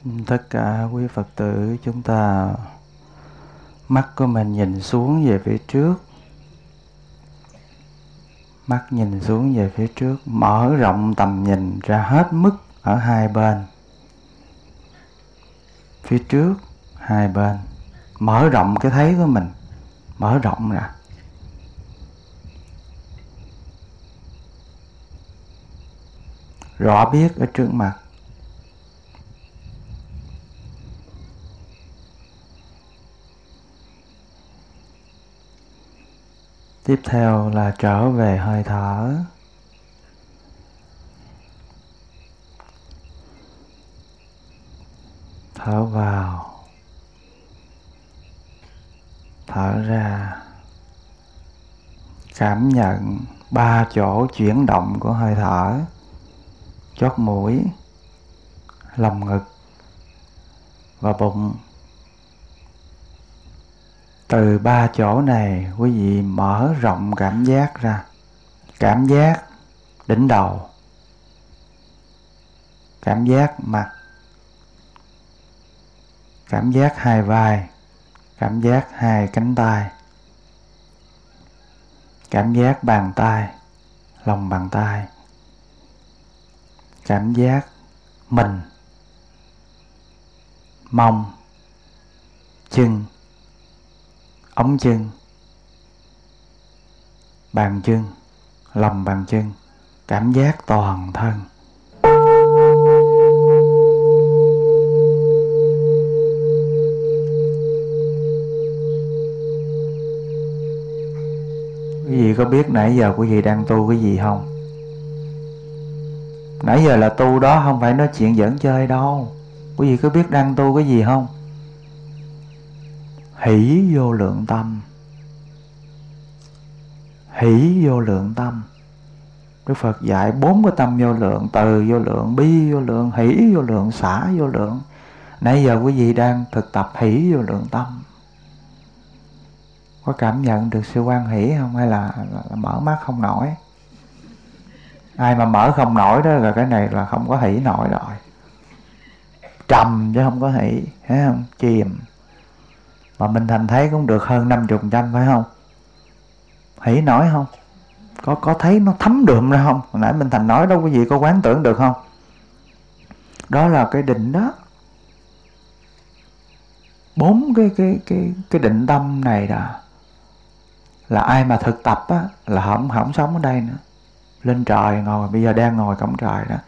Tất cả quý Phật tử chúng ta mắt của mình nhìn xuống về phía trước. Mắt nhìn xuống về phía trước, mở rộng tầm nhìn ra hết mức ở hai bên. Phía trước, hai bên. Mở rộng cái thấy của mình. Mở rộng ra. Rõ biết ở trước mặt. Tiếp theo là trở về hơi thở. Thở vào. Thở ra. Cảm nhận 3 chỗ chuyển động của hơi thở. Chót mũi, lồng ngực và bụng. Từ 3 chỗ này quý vị mở rộng cảm giác ra. Cảm giác đỉnh đầu, cảm giác mặt, cảm giác hai vai, cảm giác hai cánh tay, cảm giác bàn tay, lòng bàn tay, cảm giác mình, mông, chân, ống chân, bàn chân, lòng bàn chân, cảm giác toàn thân. Quý vị có biết nãy giờ quý vị đang tu cái gì không? Nãy giờ là tu đó, không phải nói chuyện giỡn chơi đâu. Quý vị có biết đang tu cái gì không? Hỷ vô lượng tâm. Hỷ vô lượng tâm. Đức Phật dạy 4 cái tâm vô lượng: từ vô lượng, bi vô lượng, hỷ vô lượng, xả vô lượng. Nãy giờ quý vị đang thực tập hỷ vô lượng tâm. Có cảm nhận được sự hoan hỷ không? Hay là mở mắt không nổi? Ai mà mở không nổi đó là cái này là không có hỷ nổi rồi. Trầm chứ không có hỷ, thấy không? Chìm. Mà mình thành thấy cũng được hơn 50% phải không? Hỷ nổi không? Có thấy nó thấm đượm ra không? Hồi nãy mình thành nói đâu, quý vị có quán tưởng được không? Đó là cái định đó. 4 cái định tâm này đó là ai mà thực tập á là không sống ở đây nữa. Lên trời ngồi, bây giờ đang ngồi cổng trời đó.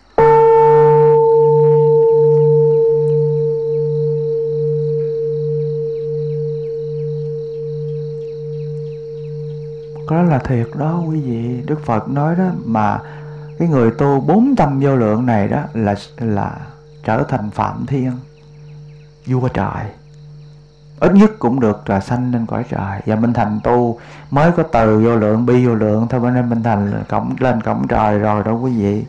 Đó là thiệt đó quý vị. Đức Phật nói đó, mà cái người tu 4 tâm vô lượng này đó là trở thành Phạm Thiên, vua trời. Ít nhất cũng được là sanh lên cõi trời. Và Minh Thành tu mới có từ vô lượng, bi vô lượng thôi, cho nên Minh Thành lên cổng trời rồi đó quý vị.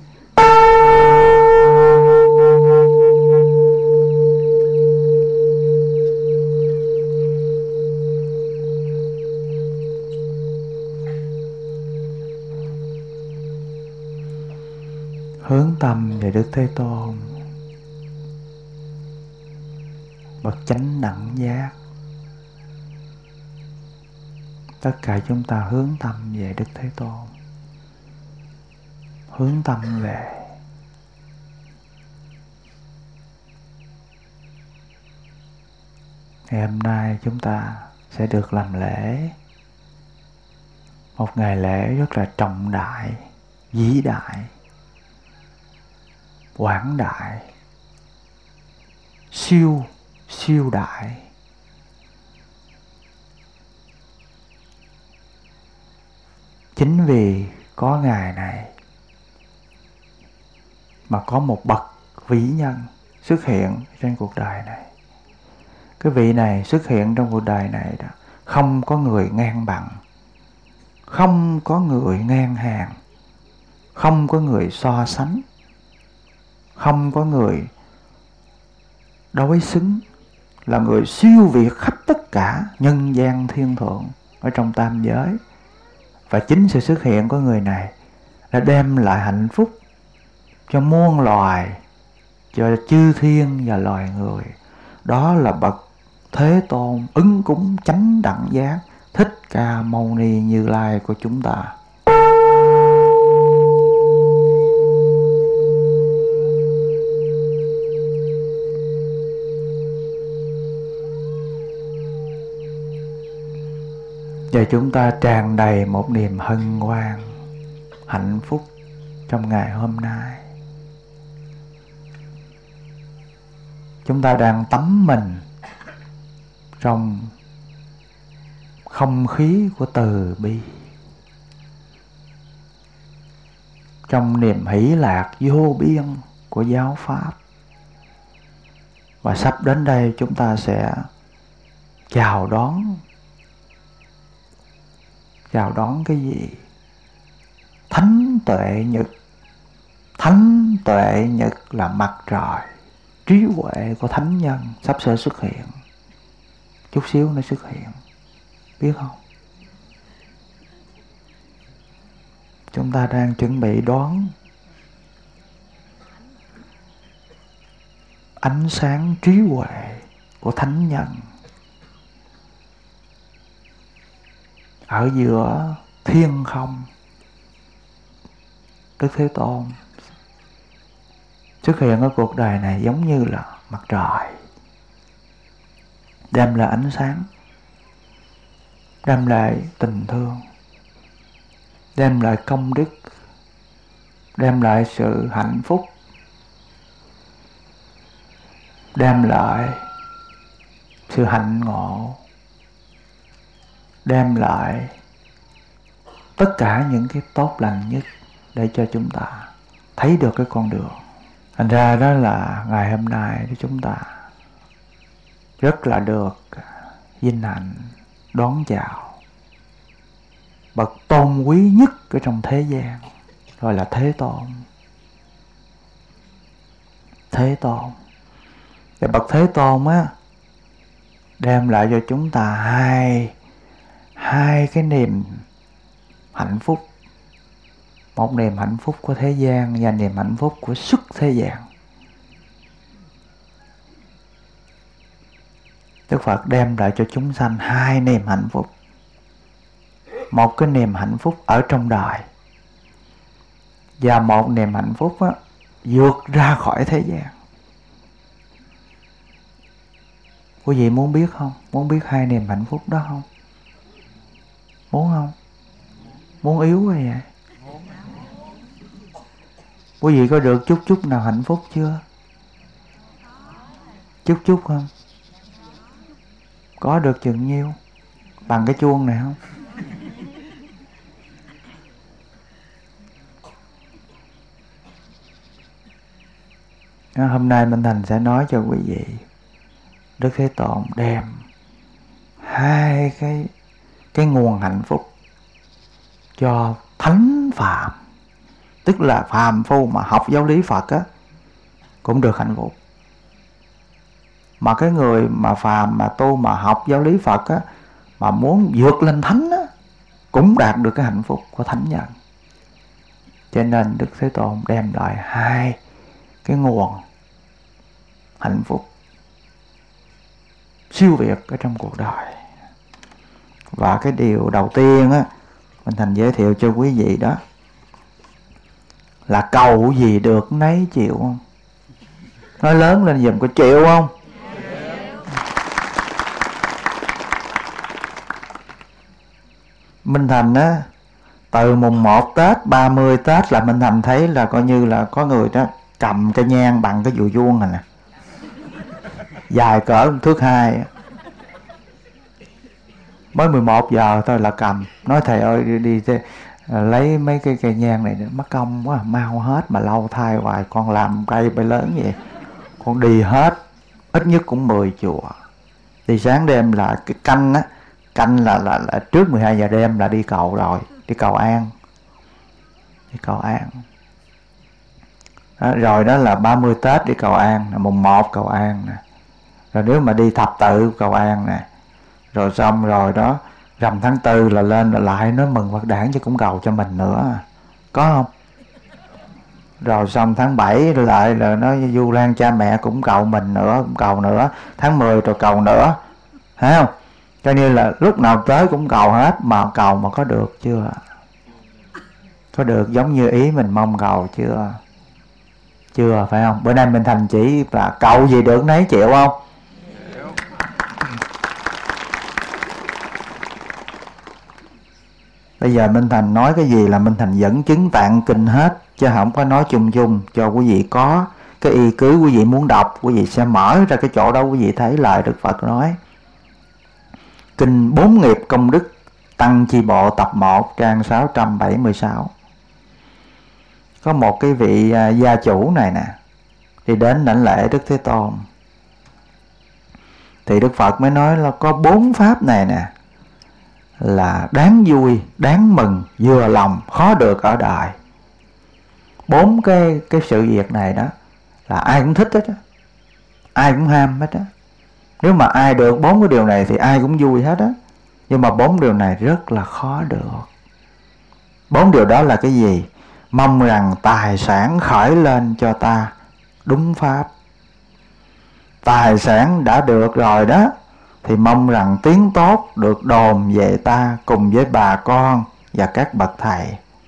Hướng tâm về Đức Thế Tôn, bậc chánh đẳng giác. Tất cả chúng ta hướng tâm về Đức Thế Tôn. Hướng tâm về. Ngày hôm nay chúng ta sẽ được làm lễ. Một ngày lễ rất là trọng đại, vĩ đại, quảng đại, siêu đại. Chính vì có ngày này mà có một bậc vĩ nhân xuất hiện trên cuộc đời này. Cái vị này xuất hiện trong cuộc đời này đó, không có người ngang bằng, không có người ngang hàng, không có người so sánh, không có người đối xứng. Là người siêu việt khắp tất cả nhân gian thiên thượng ở trong tam giới. Và chính sự xuất hiện của người này đã đem lại hạnh phúc cho muôn loài cho chư thiên và loài người. Đó là bậc Thế Tôn ứng cúng chánh đẳng giác Thích Ca Mâu Ni Như Lai của chúng ta. Và chúng ta tràn đầy một niềm hân hoan, hạnh phúc trong ngày hôm nay. Chúng ta đang tắm mình trong không khí của từ bi, trong niềm hỷ lạc vô biên của giáo pháp. Và sắp đến đây chúng ta sẽ chào đón cái gì? Thánh tuệ nhật. Thánh tuệ nhật là mặt trời, trí huệ của thánh nhân sắp sửa xuất hiện. Chút xíu nó xuất hiện, biết không? Chúng ta đang chuẩn bị đón ánh sáng trí huệ của thánh nhân ở giữa thiên không. Đức Thế Tôn xuất hiện ở cuộc đời này giống như là mặt trời, đem lại ánh sáng, đem lại tình thương, đem lại công đức, đem lại sự hạnh phúc, đem lại sự hạnh ngộ, đem lại tất cả những cái tốt lành nhất để cho chúng ta thấy được cái con đường. Thành ra đó là ngày hôm nay thì chúng ta rất là được vinh hạnh đón chào bậc tôn quý nhất ở trong thế gian, gọi là Thế Tôn. Thế Tôn. Và bậc Thế Tôn á đem lại cho chúng ta hai cái niềm hạnh phúc. Một niềm hạnh phúc của thế gian và niềm hạnh phúc của xuất thế gian. Đức Phật đem lại cho chúng sanh hai niềm hạnh phúc. Một cái niềm hạnh phúc ở trong đời, và một niềm hạnh phúc á, vượt ra khỏi thế gian. Quý vị muốn biết không? Muốn biết hai niềm hạnh phúc đó không? Muốn không? Muốn yếu quá vậy? Quý vị có được chút nào hạnh phúc chưa? Chút không? Có được chừng nhiêu? Bằng cái chuông này không? Hôm nay Minh Thành sẽ nói cho quý vị Đức Thế Tôn đem hai cái nguồn hạnh phúc cho thánh phàm, tức là phàm phu mà học giáo lý Phật á cũng được hạnh phúc. Mà cái người mà phàm mà tu mà học giáo lý Phật á, mà muốn vượt lên thánh á, cũng đạt được cái hạnh phúc của thánh nhân. Cho nên Đức Thế Tôn đem lại hai cái nguồn hạnh phúc siêu việt ở trong cuộc đời. Và cái điều đầu tiên á, mình Thành giới thiệu cho quý vị đó là cầu gì được nấy chịu không? Nói lớn lên giùm, có chịu không? Minh Thành á, từ mùng 1 Tết, 30 Tết là Minh Thành thấy là coi như là có người đó cầm cái nhang bằng cái dùi vuông này nè, dài cỡ thước 2, mới 11 giờ thôi là cầm. Nói thầy ơi đi lấy mấy cái cây nhang này mất công quá, mau hết mà lâu thai hoài, con làm cây bay lớn vậy, con đi hết ít nhất cũng 10 chùa. Thì sáng đêm là cái canh á, canh là trước 12 giờ đêm là đi cầu rồi, đi cầu an. Đó, rồi đó là 30 Tết đi cầu an, là mùng 1 cầu an nè. Rồi nếu mà đi thập tự cầu an nè. Rồi xong rồi đó, rằm tháng 4 là lên là lại nói mừng Phật đản chứ cũng cầu cho mình nữa. Có không? Rồi xong tháng 7 lại là nó Vu Lan cha mẹ cũng cầu mình nữa, cũng cầu nữa. Tháng 10 rồi cầu nữa, thấy không? Cho nên là lúc nào tới cũng cầu hết. Mà cầu mà có được chưa? Có được giống như ý mình mong cầu chưa? Chưa, phải không? Bữa nay Minh Thành chỉ là cầu gì được nấy, chịu không? Bây giờ Minh Thành nói cái gì là Minh Thành dẫn chứng tạng kinh hết, chứ không có nói chung chung. Cho quý vị có cái y cứ quý vị muốn đọc, quý vị sẽ mở ra cái chỗ đó, quý vị thấy lại Đức Phật nói. Kinh 4 nghiệp công đức Tăng Chi Bộ tập 1 trang 676. Có một cái vị gia chủ này nè, đi đến đảnh lễ Đức Thế Tôn. Thì Đức Phật mới nói là có 4 pháp này nè là đáng vui, đáng mừng, vừa lòng, khó được ở đời. 4 cái sự việc này đó là ai cũng thích hết á, ai cũng ham hết á. Nếu mà ai được 4 cái điều này thì ai cũng vui hết á. Nhưng mà 4 điều này rất là khó được. 4 điều đó là cái gì? Mong rằng tài sản khởi lên cho ta đúng pháp. Tài sản đã được rồi đó, thì mong rằng tiếng tốt được đồn về ta cùng với bà con và các bậc thầy.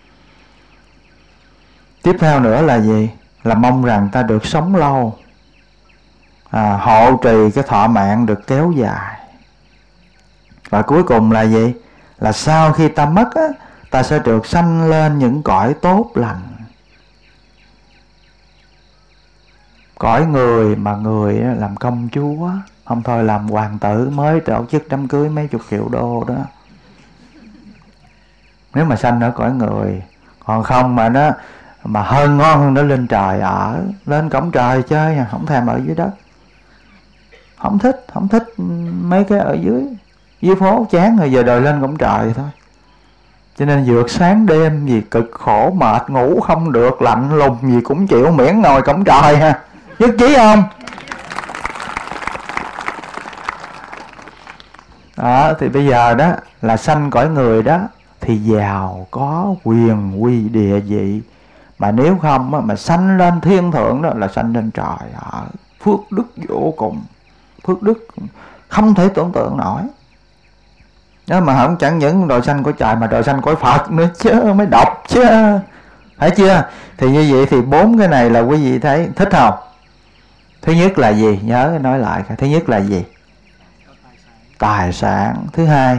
Tiếp theo nữa là gì? Là mong rằng ta được sống lâu, hộ trì cái thọ mạng được kéo dài. Và cuối cùng là gì? Là sau khi ta mất á, ta sẽ được sanh lên những cõi tốt lành. Cõi người mà người làm công chúa, không thôi làm hoàng tử mới tổ chức đám cưới mấy chục triệu đô đó. Nếu mà sanh ở cõi người. Còn không mà nó mà hơn ngon hơn nó lên trời ở, lên cổng trời chơi, không thèm ở dưới đất. Không thích mấy cái ở dưới phố chán rồi, giờ đòi lên cổng trời thôi. Cho nên vượt sáng đêm gì cực khổ mệt, ngủ không được, lạnh lùng gì cũng chịu, miễn ngồi cổng trời ha. Nhất trí không? Đó, thì bây giờ đó là sanh cõi người đó thì giàu có quyền quy địa vị. Mà nếu không á, mà sanh lên thiên thượng đó là sanh lên trời ở. Phước đức vô cùng, phước đức không thể tưởng tượng nổi. Đó mà không chẳng những đòi sanh cõi trời mà đòi sanh cõi Phật nữa chứ, mới đọc chứ. Thấy chưa? Thì như vậy thì 4 cái này là quý vị thấy thích không? Thứ nhất là gì? Nhớ nói lại. Thứ nhất là gì? Tài sản. Thứ hai,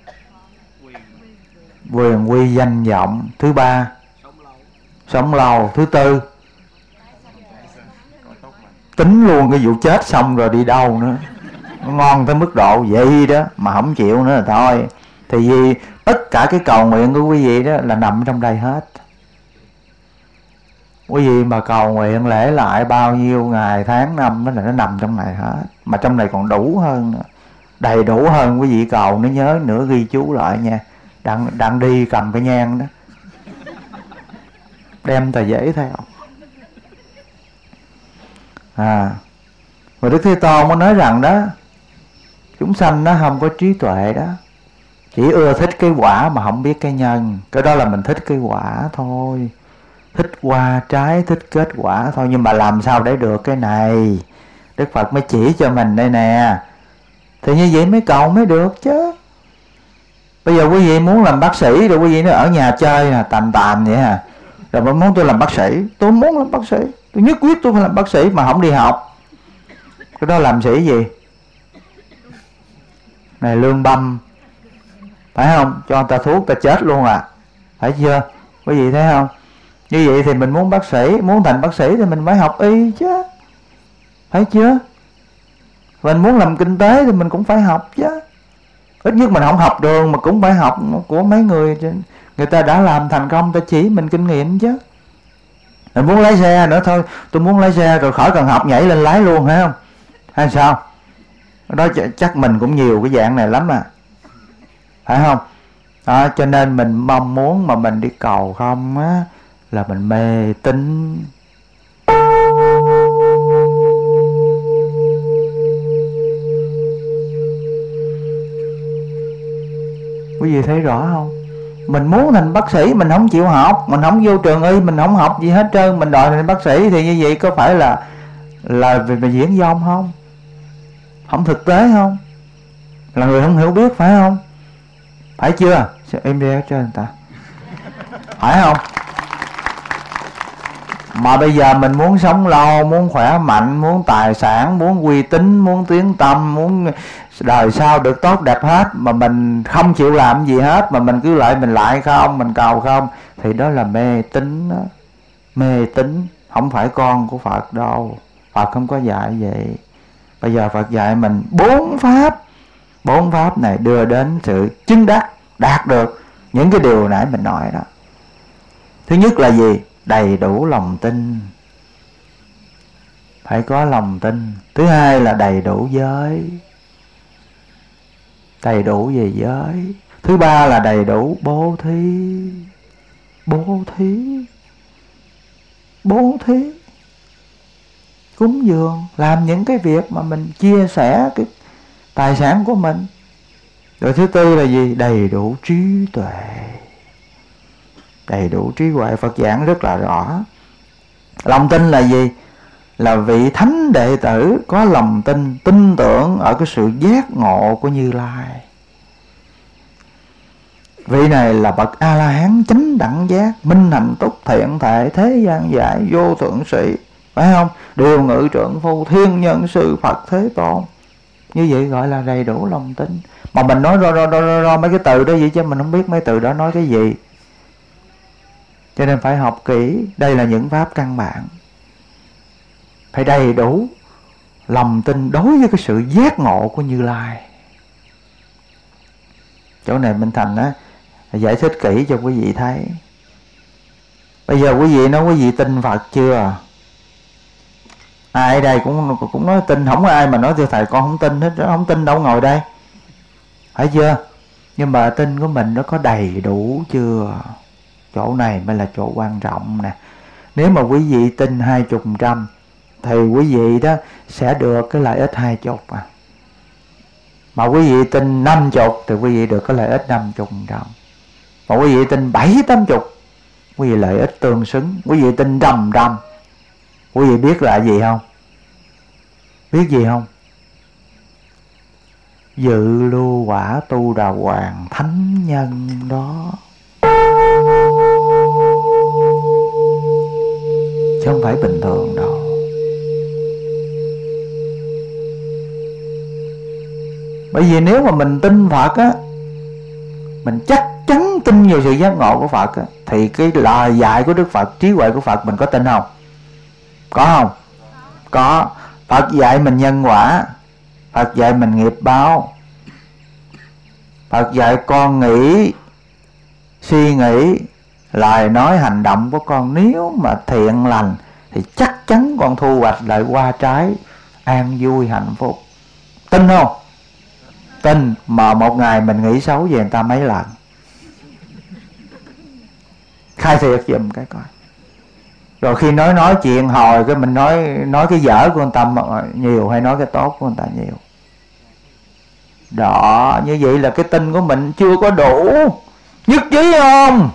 quyền quy danh vọng. Thứ ba, sống lâu. Thứ tư, tính luôn cái vụ chết xong rồi đi đâu nữa. Nó ngon tới mức độ vậy đó mà không chịu nữa là thôi. Thì vì tất cả cái cầu nguyện của quý vị đó là nằm trong đây hết. Quý vị mà cầu nguyện lễ lại bao nhiêu ngày tháng năm đó là nó nằm trong này hết. Mà trong này còn đủ hơn nữa, đầy đủ hơn. Quý vị cầu nó nhớ nữa, ghi chú lại nha. Đang đi cầm cái nhang đó, đem tờ giấy theo. Và Đức Thế Tôn mới nói rằng đó, chúng sanh nó không có trí tuệ đó, chỉ ưa thích cái quả mà không biết cái nhân. Cái đó là mình thích cái quả thôi, thích hoa trái, thích kết quả thôi. Nhưng mà làm sao để được cái này? Đức Phật mới chỉ cho mình đây nè. Thì như vậy mới cầu mới được chứ. Bây giờ quý vị muốn làm bác sĩ rồi quý vị nó ở nhà chơi nè, tàm vậy hả? Rồi mới muốn tôi làm bác sĩ, tôi muốn làm bác sĩ, tôi nhất quyết tôi phải làm bác sĩ mà không đi học. Cái đó làm sĩ gì? Này lương băm, phải không? Cho người ta thuốc ta chết luôn à. Phải chưa? Quý vị thấy không? Như vậy thì mình muốn bác sĩ, muốn thành bác sĩ thì mình phải học y chứ. Phải chưa? Mình muốn làm kinh tế thì mình cũng phải học chứ. Ít nhất mình không học đường mà cũng phải học của mấy người ta đã làm thành công, ta chỉ mình kinh nghiệm chứ. Mình muốn lái xe nữa thôi, tôi muốn lái xe rồi khỏi cần học nhảy lên lái luôn, phải không? Hay sao? Đó chắc mình cũng nhiều cái dạng này lắm à, phải không? Đó, cho nên mình mong muốn mà mình đi cầu không á là mình mê tín. Quý vị thấy rõ không? Mình muốn thành bác sĩ, mình không chịu học, mình không vô trường y, mình không học gì hết trơn, mình đòi thành bác sĩ, thì như vậy có phải là về diễn dông không? Không thực tế không? Là người không hiểu biết phải không? Phải chưa? Em đi cho người ta, phải không? Mà bây giờ mình muốn sống lâu, muốn khỏe mạnh, muốn tài sản, muốn uy tín, muốn tiếng tăm, muốn đời sau được tốt đẹp hết, mà mình không chịu làm gì hết, mà mình cứ mình lại không, mình cầu không, thì đó là mê tín đó. Mê tín, không phải con của Phật đâu. Phật không có dạy vậy. Bây giờ Phật dạy mình 4 pháp. 4 pháp này đưa đến sự chứng đắc, đạt được những cái điều nãy mình nói đó. Thứ nhất là gì? Đầy đủ lòng tin. Phải có lòng tin. Thứ hai là đầy đủ giới. Đầy đủ về giới. Thứ ba là đầy đủ bố thí. Bố thí. Bố thí. Cúng dường. Làm những cái việc mà mình chia sẻ cái tài sản của mình. Rồi thứ tư là gì? Đầy đủ trí tuệ. Đầy đủ trí huệ. Phật giảng rất là rõ. Lòng tin là gì? Là vị thánh đệ tử có lòng tin, tin tưởng ở cái sự giác ngộ của Như Lai. Vị này là bậc A-la-hán chánh đẳng giác, minh hạnh túc, thiện thệ, thế gian giải, vô thượng sĩ, phải không? Điều ngự trượng phu, thiên nhân sư, Phật Thế Tôn. Như vậy gọi là đầy đủ lòng tin. Mà mình nói ro mấy cái từ đó vậy chứ mình không biết mấy từ đó nói cái gì. Cho nên phải học kỹ. Đây là những pháp căn bản. Phải đầy đủ lòng tin đối với cái sự giác ngộ của Như Lai. Chỗ này Minh Thành á giải thích kỹ cho quý vị thấy. Bây giờ quý vị nói quý vị tin Phật chưa? Ai ở đây cũng nói tin. Không có ai mà nói thưa thầy con không tin hết. Không tin đâu ngồi đây, phải chưa? Nhưng mà tin của mình nó có đầy đủ chưa? Chỗ này mới là chỗ quan trọng nè. Nếu mà quý vị tin 20% thì quý vị đó sẽ được cái lợi ích 20 à. Mà quý vị tin 50 thì quý vị được cái lợi ích 50%. Mà quý vị tin 70-80, quý vị lợi ích tương xứng. Quý vị tin 100, quý vị biết là gì không? Biết gì không? Dự lưu quả tu đà hoàng thánh nhân đó, chứ không phải bình thường đâu. Bởi vì nếu mà mình tin Phật á, mình chắc chắn tin vào sự giác ngộ của Phật á, thì cái lời dạy của Đức Phật, trí huệ của Phật mình có tin không? Có không? Có. Phật dạy mình nhân quả, Phật dạy mình nghiệp báo, Phật dạy con nghĩ, suy nghĩ, lời nói hành động của con nếu mà thiện lành thì chắc chắn con thu hoạch lại hoa trái an vui hạnh phúc. Tin không? Tin. Mà một ngày mình nghĩ xấu về người ta mấy lần? Khai thiệt giùm cái coi. Rồi khi nói chuyện hồi cái mình nói cái dở của người ta nhiều hay nói cái tốt của người ta nhiều. Đó, như vậy là cái tin của mình chưa có đủ. Nhất trí không?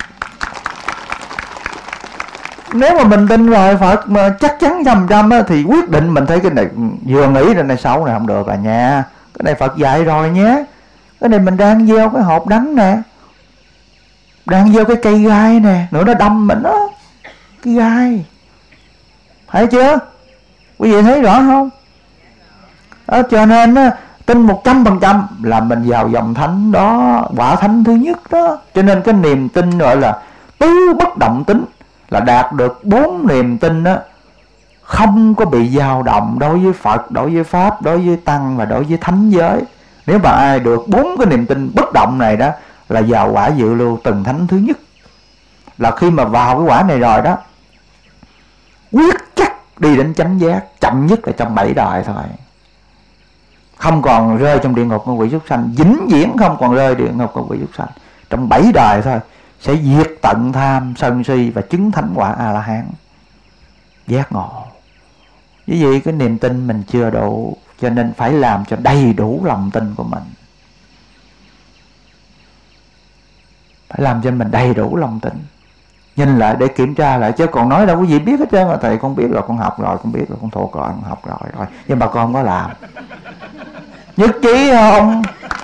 Nếu mà mình tin rồi Phật mà chắc chắn 100% á, thì quyết định mình thấy cái này vừa nghĩ cái này xấu này không được à nha. Cái này Phật dạy rồi nhé. Cái này mình đang gieo cái hộp đắng nè, đang gieo cái cây gai nè, nữa nó đâm mình đó, cái gai. Thấy chưa? Quý vị thấy rõ không? Đó, cho nên á, tin 100% là mình vào dòng thánh đó, quả thánh thứ nhất đó. Cho nên cái niềm tin gọi là tứ bất động tính, là đạt được 4 niềm tin đó, không có bị dao động đối với Phật, đối với Pháp, đối với Tăng và đối với thánh giới. Nếu mà ai được 4 cái niềm tin bất động này đó là vào quả dự lưu từng thánh thứ nhất. Là khi mà vào cái quả này rồi đó, quyết chắc đi đến chánh giác, chậm nhất là trong 7 đời thôi. Không còn rơi trong địa ngục ngạ quỷ súc sanh, vĩnh viễn không còn rơi địa ngục ngạ quỷ súc sanh. Trong 7 đời thôi sẽ diệt tận tham sân si và chứng thánh quả A-la-hán, giác ngộ. Vì vậy cái niềm tin mình chưa đủ, cho nên phải làm cho đầy đủ lòng tin của mình. Phải làm cho mình đầy đủ lòng tin. Nhìn lại để kiểm tra lại, chứ còn nói đâu quý vị biết hết trơn. Thầy con biết rồi, con học rồi, con biết rồi, con thuộc rồi, con học rồi. Nhưng mà con không có làm. Nhất trí không?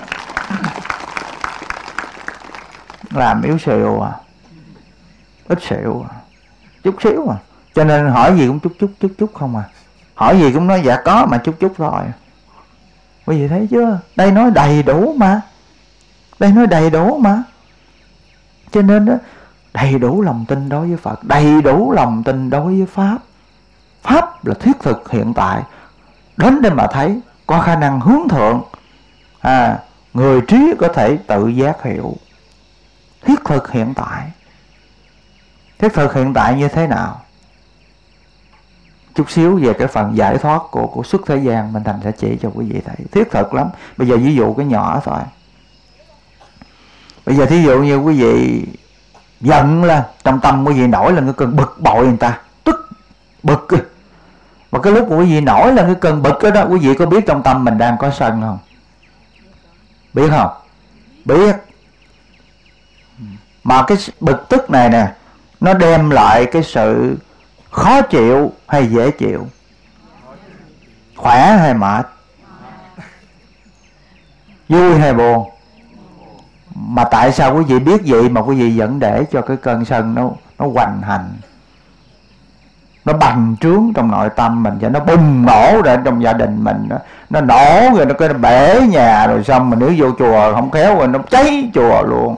Làm yếu xìu à, ít xịu à, chút xíu à. Cho nên hỏi gì cũng chút không à. Hỏi gì cũng nói dạ có mà chút thôi. Quý vị thấy chưa? Đây nói đầy đủ mà. Đây nói đầy đủ mà. Cho nên đó, đầy đủ lòng tin đối với Phật, đầy đủ lòng tin đối với Pháp. Pháp là thiết thực hiện tại. Đến đây mà thấy, có khả năng hướng thượng. Người trí có thể tự giác hiểu. Thiết thực hiện tại. Thiết thực hiện tại như thế nào? Chút xíu về cái phần giải thoát của xuất thế gian, Minh Thành sẽ chỉ cho quý vị thấy. Thiết thực lắm. Bây giờ ví dụ cái nhỏ thôi. Bây giờ thí dụ như quý vị giận lên, trong tâm quý vị nổi lên cái cơn bực bội người ta, tức bực. Và cái lúc quý vị nổi lên cái cơn bực đó, quý vị có biết trong tâm mình đang có sân không? Biết không? Biết. Mà cái bực tức này nè, nó đem lại cái sự khó chịu hay dễ chịu? Khỏe hay mệt? Vui hay buồn? Mà tại sao quý vị biết vậy mà quý vị vẫn để cho cái cơn sân nó hoành hành, nó bành trướng trong nội tâm mình, cho nó bùng nổ ra trong gia đình mình, nó nổ rồi nó cái bể nhà, rồi xong mà nếu vô chùa không khéo rồi nó cháy chùa luôn.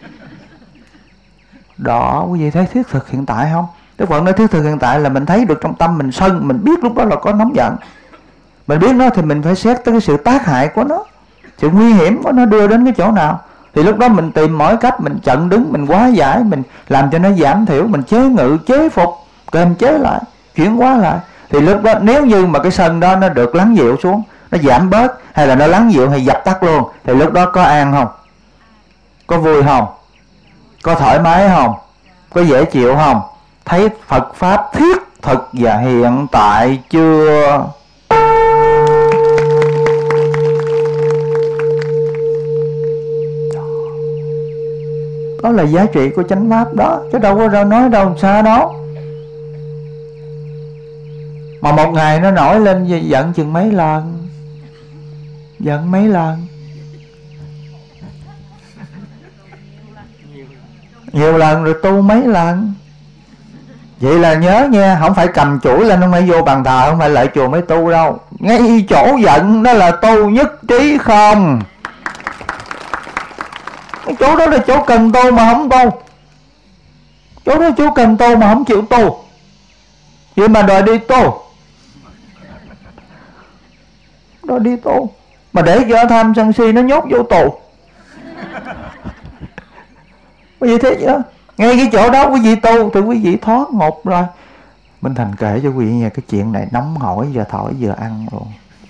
Đó, quý vị thấy thiết thực hiện tại không? Đức Phật nói thiết thực hiện tại là mình thấy được trong tâm mình sân, mình biết lúc đó là có nóng giận. Mình biết nó thì mình phải xét tới cái sự tác hại của nó, sự nguy hiểm của nó đưa đến cái chỗ nào. Thì lúc đó mình tìm mọi cách, mình chặn đứng, mình hóa giải, mình làm cho nó giảm thiểu, mình chế ngự, chế phục, kềm chế lại, chuyển hóa lại. Thì lúc đó nếu như mà cái sân đó nó được lắng dịu xuống, nó giảm bớt, hay là nó lắng dịu hay dập tắt luôn, thì lúc đó có an không? Có vui không? Có thoải mái không? Có dễ chịu không? Thấy Phật Pháp thiết thực và hiện tại chưa? Đó là giá trị của chánh pháp đó, chứ đâu có đâu nói đâu xa đó. Mà một ngày nó nổi lên giận chừng mấy lần? Giận mấy lần? Nhiều lần. Rồi tu mấy lần? Vậy là nhớ nha, không phải cầm chuỗi lên, không phải vô bàn thờ, không phải lại chùa mới tu đâu. Ngay chỗ giận đó là tu nhất trí không? Cái chỗ đó là chỗ cần tu mà không tu. Chỗ đó là chỗ cần tu mà không chịu tu. Vậy mà đòi đi tu. Đòi đi tu. Mà để cho tham sân si nó nhốt vô tù. Quý vị thấy chưa? Ngay cái chỗ đó quý vị tu thì quý vị thoát ngột rồi. Minh Thành kể cho quý vị nghe cái chuyện này nóng hổi, giờ thổi vừa ăn luôn.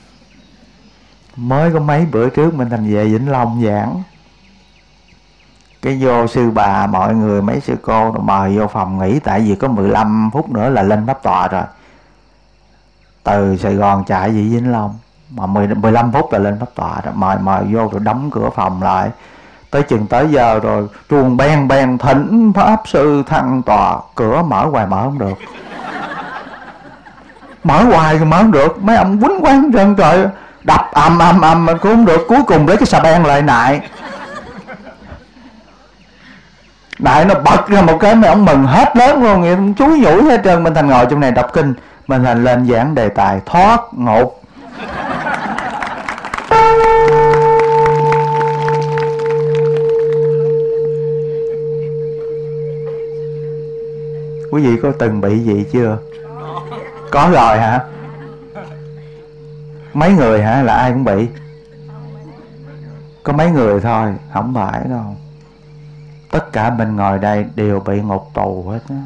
Mới có mấy bữa trước Minh Thành về Vĩnh Long giảng, cái vô sư bà mọi người mấy sư cô mời vô phòng nghỉ, tại vì có 15 phút nữa là lên pháp tọa rồi. Từ Sài Gòn chạy về Vĩnh Long mà 15 phút là lên pháp tọa rồi, mời vô rồi đóng cửa phòng lại. Tới chừng tới giờ rồi chuông beng thỉnh pháp sư thăng tọa, cửa mở hoài mở không được. Mở hoài rồi mở không được, mấy ông quýnh quán trơn trời, đập ầm cũng không được. Cuối cùng lấy cái xà beng lại nại nó bật ra một cái, mấy ông mừng hết lớn luôn, vậy chúi nhủi hết trơn. Minh Thành ngồi trong này đọc kinh, Minh Thành lên giảng đề tài thoát ngột. Quý vị có từng bị gì chưa? Có rồi hả? Mấy người hả? Là ai cũng bị? Có mấy người thôi, không phải đâu. Tất cả mình ngồi đây đều bị ngục tù hết á.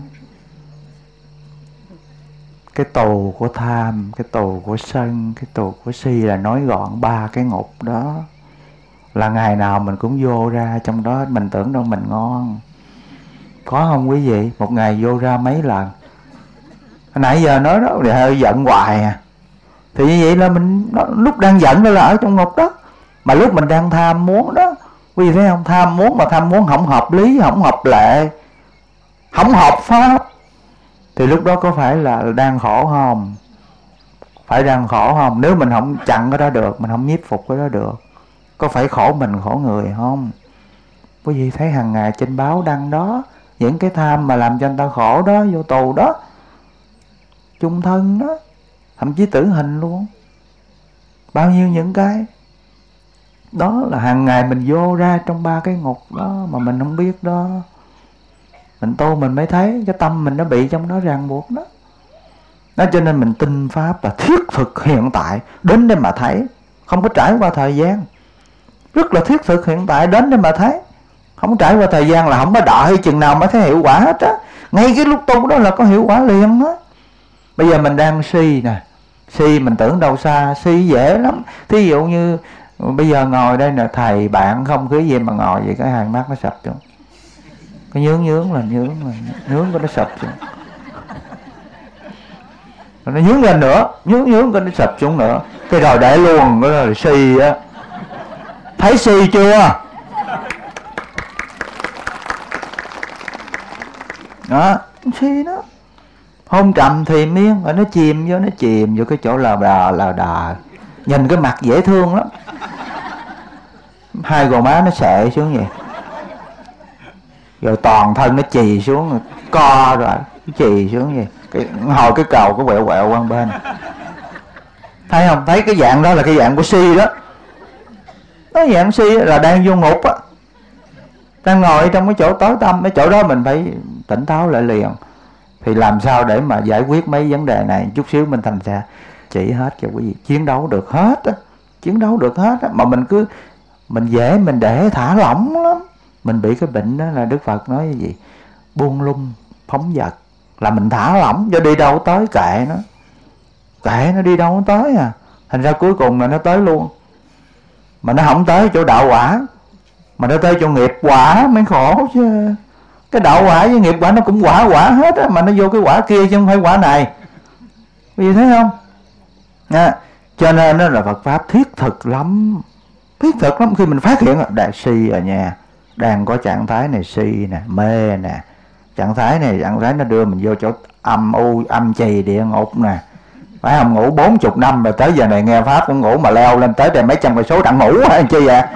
Cái tù của tham, cái tù của sân, cái tù của si là nói gọn 3 cái ngục đó. Là ngày nào mình cũng vô ra trong đó, mình tưởng đâu mình ngon. Có không quý vị? Một ngày vô ra mấy lần. Nãy giờ nói đó thì hơi giận hoài à. Thì như vậy là mình lúc đang giận đó là ở trong ngục đó. Mà lúc mình đang tham muốn đó Quý vị thấy không? Tham muốn mà tham muốn không hợp lý, không hợp lệ, không hợp pháp, thì lúc đó có phải là đang khổ không? Phải đang khổ không? Nếu mình không chặn cái đó được, mình không nhiếp phục cái đó được, có phải khổ mình khổ người không? Quý vị thấy hàng ngày trên báo đăng đó, những cái tham mà làm cho người ta khổ đó, vô tù đó, chung thân đó, thậm chí tử hình luôn. Bao nhiêu những cái đó là hàng ngày mình vô ra trong 3 cái ngục đó mà mình không biết đó. Mình tu mình mới thấy cái tâm mình nó bị trong đó ràng buộc đó. Đó cho nên mình tin pháp là thiết thực hiện tại, đến đây mà thấy, không có trải qua thời gian. Rất là thiết thực hiện tại, đến đây mà thấy, không trải qua thời gian, là không có đợi chừng nào mới thấy hiệu quả hết á. Ngay cái lúc tu đó là có hiệu quả liền đó. Bây giờ mình đang si nè, si mình tưởng đâu xa, si dễ lắm. Thí dụ như bây giờ ngồi đây nè, thầy bạn không cứ gì mà ngồi vậy cái hai mắt nó sập xuống, cái nhướng của nó sập xuống, nó nhướng lên nữa, nhướng cái nó sập xuống nữa, cái rồi để luôn, cái rồi si á. Thấy si chưa? Đó, si đó. Hôn trầm thì miên, rồi nó chìm vô cái chỗ là đà. Nhìn cái mặt dễ thương lắm, hai gò má nó xệ xuống vậy, rồi toàn thân nó chì xuống, co rồi chì xuống vậy, hồi cái cầu có quẹo qua bên. Thấy không? Thấy cái dạng đó là cái dạng của si đó. Cái dạng si là đang vô ngục á, đang ngồi trong cái chỗ tối tăm. Cái chỗ đó mình phải tỉnh táo lại liền. Thì làm sao để mà giải quyết mấy vấn đề này? Chút xíu mình thành ra chỉ hết cho quý vị, chiến đấu được hết á, chiến đấu được hết á. Mà mình dễ mình để thả lỏng lắm. Mình bị cái bệnh đó là Đức Phật nói cái gì? Buông lung phóng dật, là mình thả lỏng cho đi đâu tới kệ nó đi đâu nó tới à. Thành ra cuối cùng là nó tới luôn. Mà nó không tới chỗ đạo quả, mà nó tới chỗ nghiệp quả mới khổ chứ. Cái đạo quả với nghiệp quả nó cũng quả hết á, mà nó vô cái quả kia chứ không phải quả này. Vì thấy không? Cho nên đó là Phật Pháp thiết thực lắm. Thiết thực lắm. Khi mình phát hiện đại si ở nhà, đang có trạng thái này si nè, mê nè, trạng thái nó đưa mình vô chỗ âm trì địa ngục nè. Phải không? Ngủ 40 năm rồi tới giờ này nghe Pháp cũng ngủ, mà leo lên tới đây mấy trăm cây số đặng ngủ hay chi vậy?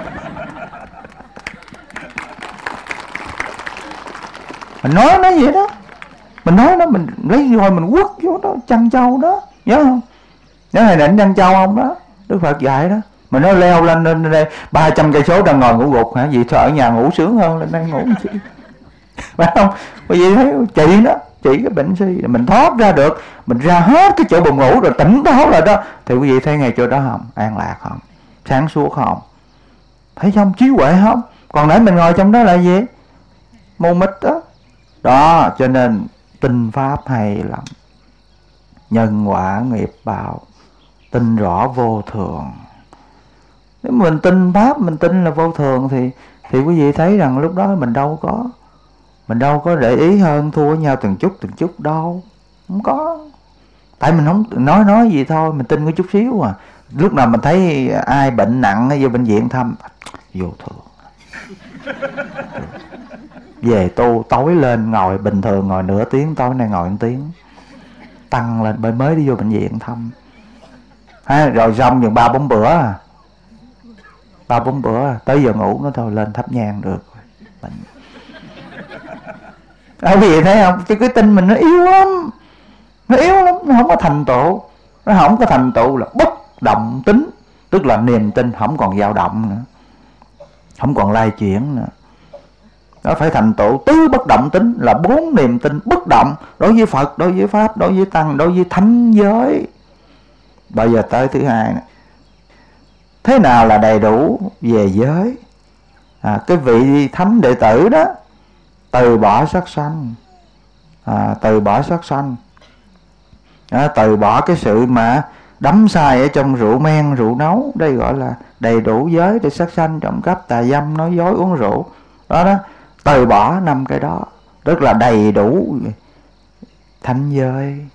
Mình nói nó vậy đó, mình nói nó, mình lấy roi mình quất vô đó, chăn trâu đó, nhớ không? Nhớ hình ảnh chăn trâu không đó? Đức Phật dạy đó. Mà nó leo lên đây 300 cây số đang ngồi ngủ gục hả? Vậy thôi ở nhà ngủ sướng hơn, lên đây ngủ chi? Phải không? Bởi vì thấy chị đó, chỉ cái bệnh si, mình thoát ra được, mình ra hết cái chỗ buồn ngủ rồi tỉnh táo rồi đó, thì quý vị thấy ngay chỗ đó không? An lạc không? Sáng suốt không? Thấy không? Trí huệ không? Còn nãy mình ngồi trong đó là gì? Mù mịt đó. Đó, cho nên tin Pháp hay lắm. Nhân quả nghiệp báo, tin rõ vô thường. Nếu mình tin Pháp, mình tin là vô thường thì quý vị thấy rằng lúc đó mình đâu có để ý hơn thua với nhau từng chút đâu. Không có. Tại mình không nói gì thôi, mình tin có chút xíu à. Lúc nào mình thấy ai bệnh nặng vô bệnh viện thăm, vô thường. Về tu tối lên ngồi bình thường ngồi nửa tiếng, tối nay ngồi 1 tiếng, tăng lên bởi mới đi vô bệnh viện thăm. Rồi xong chừng 3-4 bữa 3-4 bữa tới giờ ngủ nó thôi, lên thắp nhang được. Quý vị thấy không? Chứ cái tin mình nó yếu lắm, nó không có thành tựu. Nó không có thành tựu là bất động tính, tức là niềm tin không còn dao động nữa, không còn lay chuyển nữa. Nó phải thành tựu tứ bất động tính, là 4 niềm tin bất động đối với Phật, đối với Pháp, đối với Tăng, đối với thánh giới. Bây giờ tới thứ hai này. Thế nào là đầy đủ về giới? Cái vị thánh đệ tử đó từ bỏ sắc sanh, từ bỏ sắc sanh, từ bỏ cái sự mà đắm say ở trong rượu men, rượu nấu. Đây gọi là đầy đủ giới, để sắc sanh, trộm cắp, tà dâm, nói dối, uống rượu. Đó, từ bỏ 5 cái đó, rất là đầy đủ thánh giới.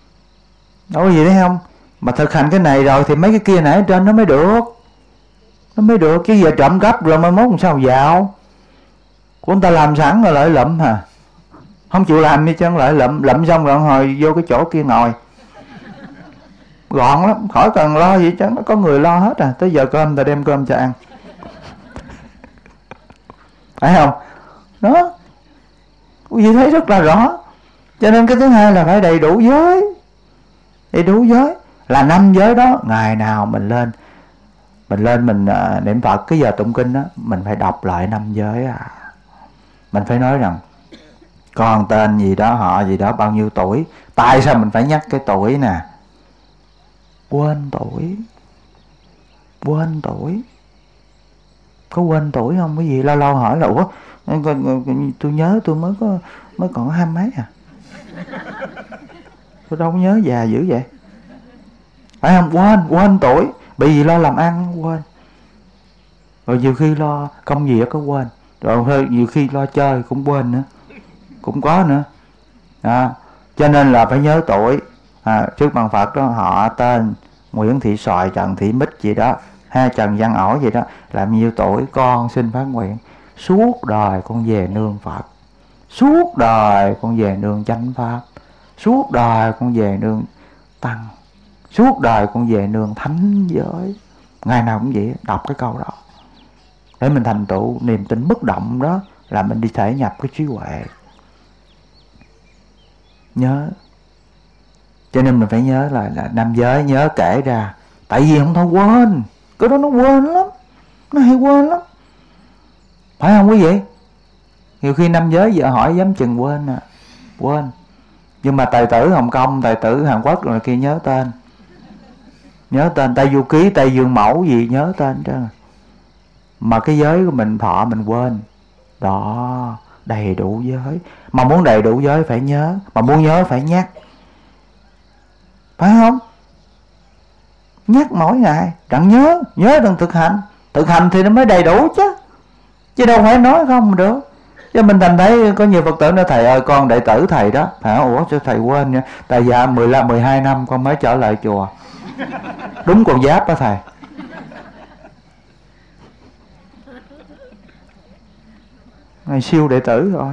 Đâu có gì đấy không? Mà thực hành cái này rồi thì mấy cái kia nãy trên nó mới được. nó mới được. Chứ giờ trộm cắp rồi mai mốt làm sao vào. Của người ta làm sẵn rồi lại lụm hả? Không chịu làm đi chân lại lụm xong rồi hồi vô cái chỗ kia ngồi. Gọn lắm, khỏi cần lo gì chứ, nó có người lo hết à. Tới giờ cơm ta đem cơm cho ăn. Phải không? Đó, quý vị thấy rất là rõ. Cho nên cái thứ hai là phải đầy đủ giới. Đầy đủ giới là 5 giới đó. Ngày nào mình lên mình niệm Phật, cái giờ tụng kinh đó mình phải đọc lại 5 giới à. Mình phải nói rằng con tên gì đó, họ gì đó, bao nhiêu tuổi. Tại sao mình phải nhắc cái tuổi nè? Quên tuổi. Có quên tuổi không? Cái gì lâu lâu hỏi là ủa tôi nhớ tôi mới còn 20 mấy à. Tôi đâu có nhớ già dữ vậy. Phải không? Quên tuổi. Bị gì lo làm ăn quên. Rồi nhiều khi lo công việc có quên. Rồi nhiều khi lo chơi cũng quên nữa. Cũng có nữa. Cho nên là phải nhớ tuổi. Trước bàn Phật đó, họ tên Nguyễn Thị Sòi, Trần Thị Mít gì đó, Trần Văn Ổ gì đó, làm nhiêu tuổi, con xin phát nguyện suốt đời con về nương Phật, suốt đời con về nương chánh pháp, suốt đời con về nương tăng, suốt đời con về nương thánh giới. Ngày nào cũng vậy, đọc cái câu đó để mình thành tựu niềm tin bất động đó, là mình đi thể nhập cái trí huệ. Nhớ. Cho nên mình phải nhớ là 5 giới, nhớ kể ra. Tại vì không thôi quên. Cái đó nó quên lắm. Nó hay quên lắm. Phải không quý vị? Nhiều khi 5 giới vợ hỏi dám chừng quên à. Quên. Nhưng mà tài tử Hồng Kông, tài tử Hàn Quốc rồi kia nhớ tên. Nhớ tên. Tây Du Ký, Tây Dương Mẫu gì nhớ tên chứ. Mà cái giới của mình thọ mình quên. Đó. Đầy đủ giới. Mà muốn đầy đủ giới phải nhớ. Mà muốn nhớ phải nhắc. Phải không? Nhắc mỗi ngày. Đặng nhớ đừng thực hành. Thực hành thì nó mới đầy đủ chứ đâu phải nói không mà được. Chứ mình thành thấy có nhiều Phật tử nói thầy ơi con đệ tử thầy đó. Phải không? Ủa cho thầy quên nha. Tại dạ 12 năm con mới trở lại chùa. Đúng con giáp đó thầy. Này siêu đệ tử rồi.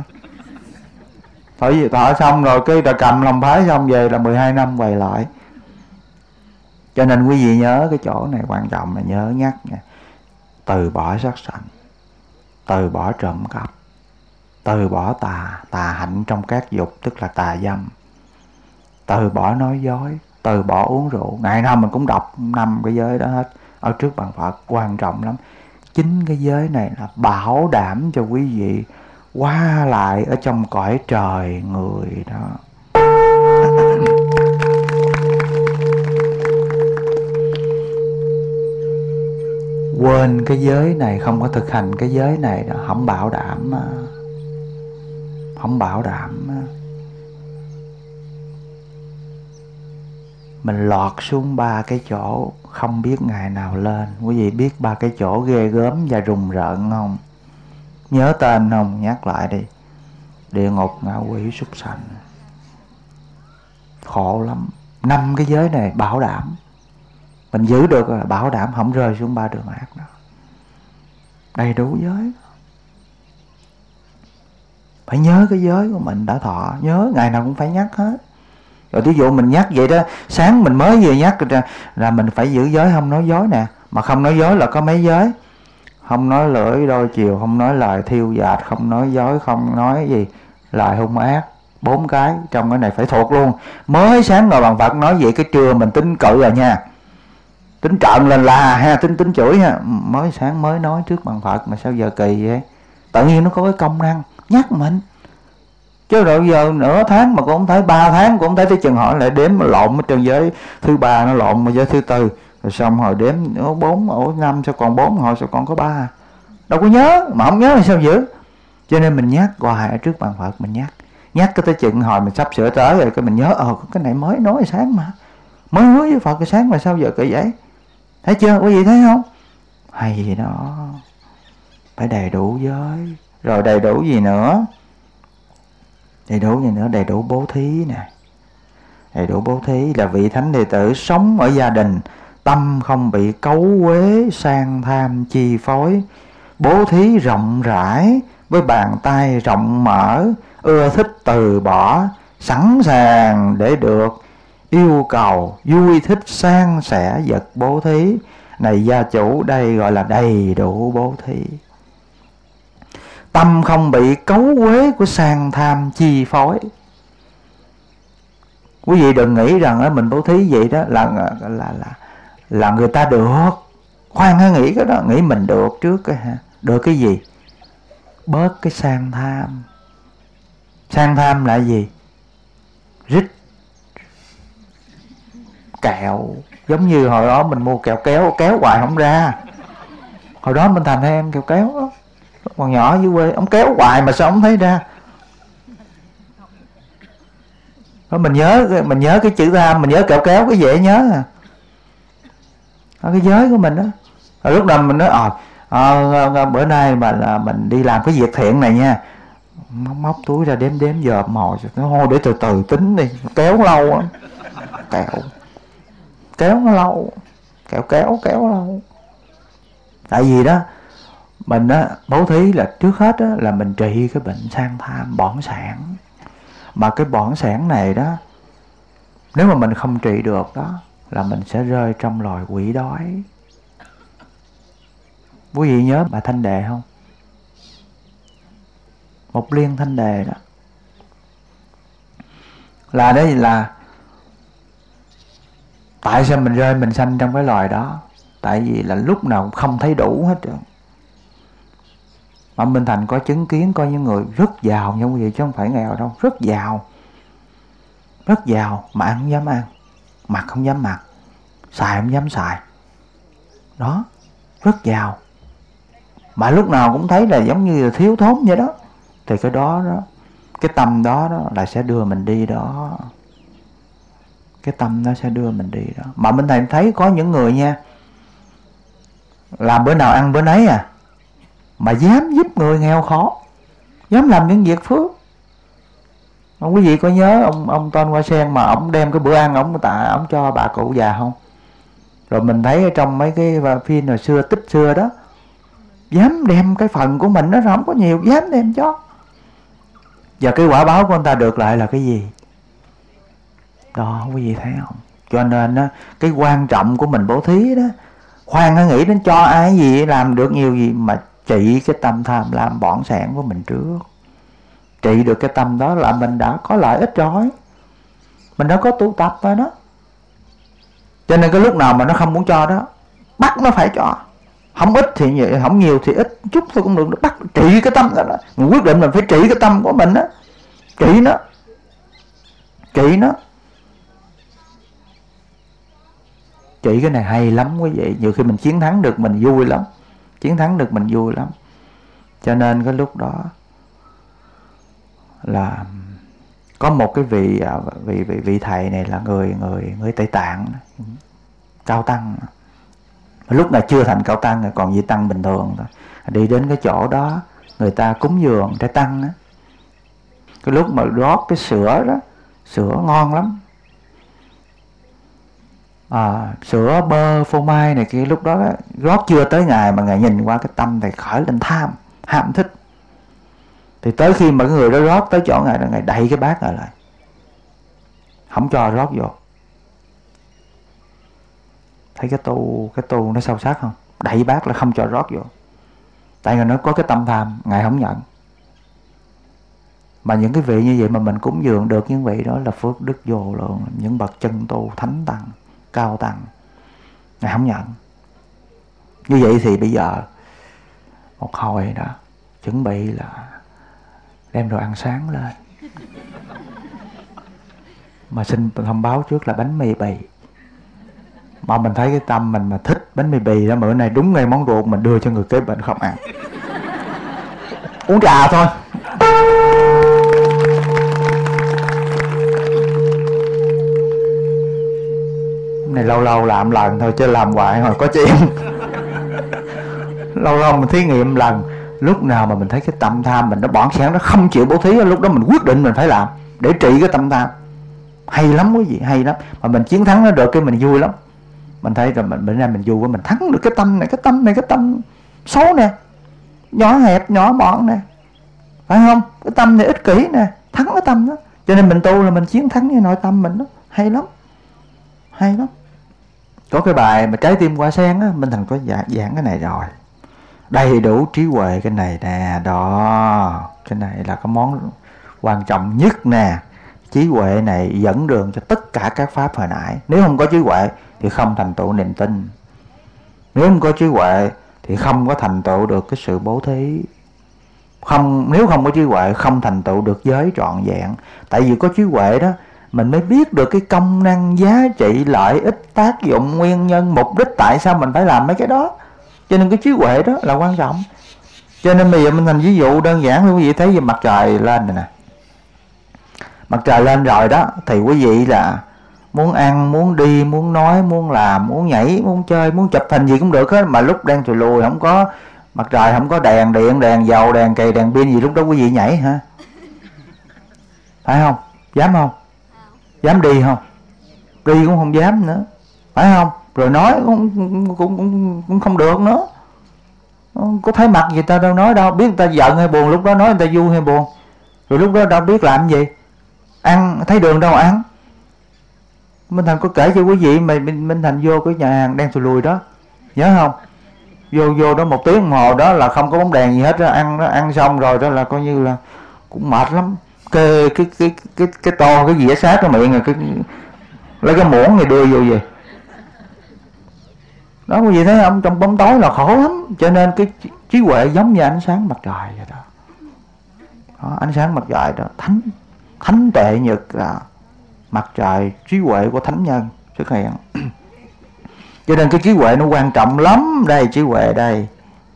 Thọ xong rồi cái ta cầm lòng phái xong về là 12 năm quay lại. Cho nên quý vị nhớ cái chỗ này quan trọng là nhớ nhắc nha. Từ bỏ sát sanh, từ bỏ trộm cắp, từ bỏ tà hạnh trong các dục, tức là tà dâm, từ bỏ nói dối, từ bỏ uống rượu. Ngày nào mình cũng đọc 5 cái giới đó hết ở trước bàn Phật, quan trọng lắm. Chính cái giới này là bảo đảm cho quý vị qua lại ở trong cõi trời người đó. Quên cái giới này, không có thực hành cái giới này đó, không bảo đảm. Không bảo đảm. Mình lọt xuống 3 cái chỗ không biết ngày nào lên. Quý vị biết 3 cái chỗ ghê gớm và rùng rợn không? Nhớ tên không? Nhắc lại đi. Địa ngục, ngạ quỷ, súc sanh. Khổ lắm. 5 cái giới này bảo đảm. Mình giữ được là bảo đảm không rơi xuống 3 đường ác đó. Đầy đủ giới. Phải nhớ cái giới của mình đã thọ. Nhớ ngày nào cũng phải nhắc hết. Rồi ví dụ mình nhắc vậy đó, sáng mình mới vừa nhắc là mình phải giữ giới không nói dối nè. Mà không nói dối là có mấy giới? Không nói lưỡi đôi chiều, không nói lời thiêu dệt, không nói dối, không nói gì lời hung ác. 4 cái trong cái này phải thuộc luôn. Mới sáng ngồi bàn Phật nói vậy cái trưa mình tính cự rồi nha. Tính trợn lên là ha, tính chửi ha. Mới sáng mới nói trước bàn Phật mà sao giờ kỳ vậy? Tự nhiên nó có cái công năng nhắc mình. Chứ rồi giờ nửa tháng mà cũng không thấy, 3 tháng cũng không thấy. Tới chừng hỏi lại đếm lộn ở trên giới thứ 3 nó lộn mà giới thứ 4. Rồi xong rồi đếm 4, 5 sao còn 4, hồi sao còn có 3. Đâu có nhớ, mà không nhớ thì sao giữ. Cho nên mình nhắc hoài ở trước bàn Phật, mình nhắc cái tới chừng hồi mình sắp sửa tới rồi cái mình nhớ cái này mới nói sáng mà. Mới hứa với Phật cái sáng mà sao giờ kỳ vậy? Thấy chưa? Quý vị thấy không? Hay gì đó. Phải đầy đủ giới. Rồi đầy đủ gì nữa? Đầy đủ gì nữa? Đầy đủ bố thí nè. Đầy đủ bố thí là vị thánh đệ tử sống ở gia đình Tâm không bị cấu uế sang tham chi phối, bố thí rộng rãi với bàn tay rộng mở, ưa thích từ bỏ, sẵn sàng để được, yêu cầu vui thích san sẻ vật bố thí. Này gia chủ, đây gọi là đầy đủ bố thí. Tâm không bị cấu uế của sang tham chi phối. Quý vị đừng nghĩ rằng mình bố thí vậy đó là người ta được. Khoan hãy nghĩ cái đó, nghĩ mình được trước cái ha. Được cái gì? Bớt cái sang tham. Sang tham là gì? Rít, kẹo. Giống như hồi đó mình mua kẹo kéo hoài không ra. Hồi đó mình Thành hay em kẹo kéo đó, còn nhỏ dưới quê, ông kéo hoài mà sao ông thấy ra. Đó, mình nhớ cái chữ tham, mình nhớ kẹo kéo cái dễ nhớ à. Đó, cái giới của mình đó. Rồi lúc nào mình nói bữa nay mà là mình đi làm cái việc thiện này nha, móc túi ra đếm giờ mồi, thôi để từ từ tính đi, kéo lâu á, kéo nó lâu, kéo lâu. Tại vì đó mình á bố thí là trước hết á là mình trị cái bệnh sang tham bỏng sẻn. Mà cái bỏng sẻn này đó, nếu mà mình không trị được đó là mình sẽ rơi trong loài quỷ đói. Quý vị nhớ bà Thanh Đề không? Một Liên Thanh Đề đó, là đấy là tại sao mình sanh trong cái loài đó? Tại vì là lúc nào cũng không thấy đủ hết trơn. Mà Minh Thành có chứng kiến coi những người rất giàu như vậy chứ không phải nghèo đâu, rất giàu mà ăn không dám ăn, mặc không dám mặc, xài không dám xài. Đó, rất giàu mà lúc nào cũng thấy là giống như là thiếu thốn vậy đó. Thì cái đó cái tâm đó là sẽ đưa mình đi đó. Cái tâm nó sẽ đưa mình đi đó. Mà Minh Thành thấy có những người nha, làm bữa nào ăn bữa nấy à, mà dám giúp người nghèo khó, dám làm những việc phước. Quý vị có nhớ ông Tôn Hoa Sen mà ông đem cái bữa ăn ông cho bà cụ già không? Rồi mình thấy trong mấy cái phim hồi xưa, tích xưa đó, dám đem cái phần của mình, nó không có nhiều, dám đem cho. Và cái quả báo của anh ta được lại là cái gì? Đó, quý vị thấy không? Cho nên á, cái quan trọng của mình bố thí đó, khoan hãy nghĩ đến cho ai gì, làm được nhiều gì, mà trị cái tâm tham lam bỏng sẻn của mình trước. Trị được cái tâm đó là mình đã có lợi ích rồi, mình đã có tu tập rồi đó. Cho nên cái lúc nào mà nó không muốn cho đó, bắt nó phải cho. Không ít thì nhiều, không nhiều thì ít chút thôi cũng được, nó bắt trị cái tâm đó. Mình quyết định mình phải trị cái tâm của mình đó, trị nó. Trị cái này hay lắm quý vị. Nhiều khi mình chiến thắng được mình vui lắm. Cho nên cái lúc đó là có một cái vị thầy này là người Tây Tạng, cao tăng. Lúc nào chưa thành cao tăng, còn vị tăng bình thường thôi. Đi đến cái chỗ đó, người ta cúng dường trái tăng á. Cái lúc mà rót cái sữa đó, sữa ngon lắm, sữa bơ phô mai này kia, lúc đó rót chưa tới ngày mà ngài nhìn qua cái tâm thì khởi lên ham thích. Thì tới khi mà cái người đó rót tới chỗ ngài, ngài đẩy cái bát lại, không cho rót vô. Thấy cái tu nó sâu sắc không? Đẩy bát là không cho rót vô. Tại ngài nói có cái tâm tham, ngài không nhận. Mà những cái vị như vậy mà mình cúng dường được những vị đó là phước đức vô lượng. Những bậc chân tu, thánh tăng, cao tăng, ngài không nhận. Như vậy thì bây giờ một hồi đó chuẩn bị là đem đồ ăn sáng lên. Mà xin thông báo trước là bánh mì bì. Mà mình thấy cái tâm mình mà thích bánh mì bì đó, bữa nay đúng ngay món ruột mình đưa cho người kế bên không ăn. Uống trà thôi. Này lâu lâu làm lần thôi chứ làm hoài hồi có chuyện. Lâu mình thí nghiệm lần. Lúc nào mà mình thấy cái tâm tham mình nó bỏng sẻn, nó không chịu bố thí, lúc đó mình quyết định mình phải làm để trị cái tâm tham. Hay lắm quý vị, hay lắm. Mà mình chiến thắng nó được cái mình vui lắm. Mình thấy rồi bữa nay mình vui quá, mình thắng được cái tâm này, cái tâm xấu nè, nhỏ hẹp, nhỏ mọn nè, phải không? Cái tâm này ích kỷ nè, thắng cái tâm đó. Cho nên mình tu là mình chiến thắng cái nội tâm mình đó. Hay lắm, hay lắm. Có cái bài mà Trái tim hoa sen á, Minh Thành có giảng cái này rồi. Đầy đủ trí huệ cái này nè, đó. Cái này là cái món quan trọng nhất nè. Trí huệ này dẫn đường cho tất cả các pháp hồi nãy. Nếu không có trí huệ thì không thành tựu niềm tin. Nếu không có trí huệ thì không có thành tựu được cái sự bố thí. Nếu không có trí huệ không thành tựu được giới trọn vẹn. Tại vì có trí huệ đó mình mới biết được cái công năng, giá trị, lợi ích, tác dụng, nguyên nhân, mục đích tại sao mình phải làm mấy cái đó. Cho nên cái trí huệ đó là quan trọng. Cho nên bây giờ mình thành ví dụ đơn giản quý vị thấy về mặt trời lên này nè. Mặt trời lên rồi đó thì quý vị là muốn ăn, muốn đi, muốn nói, muốn làm, muốn nhảy, muốn chơi, muốn chụp hình gì cũng được hết. Mà lúc đang trùi lùi không có mặt trời, không có đèn điện, đèn dầu, đèn cày, đèn pin gì, lúc đó quý vị nhảy hả? Phải không? Dám không? Dám đi không? Đi cũng không dám nữa, phải không? Rồi nói cũng không được nữa. Có thấy mặt gì ta đâu nói đâu, biết người ta giận hay buồn, lúc đó nói người ta vui hay buồn. Rồi lúc đó đâu biết làm gì. Ăn thấy đường đâu ăn. Minh Thành có kể cho quý vị mà Minh Thành vô cái nhà hàng đang thùi lùi đó, nhớ không? Vô đó 1 tiếng đồng hồ đó là không có bóng đèn gì hết đó, ăn xong rồi đó là coi như là cũng mệt lắm. Cái to cái dĩa sát cái miệng rồi lấy cái muỗng này đưa vô về. Đó quý vị thấy không? Trong bóng tối là khổ lắm. Cho nên cái trí huệ giống như ánh sáng mặt trời vậy đó. Đó, ánh sáng mặt trời đó, thánh tệ nhật là mặt trời, trí huệ của thánh nhân xuất hiện. Cho nên cái trí huệ nó quan trọng lắm. Đây, trí huệ đây.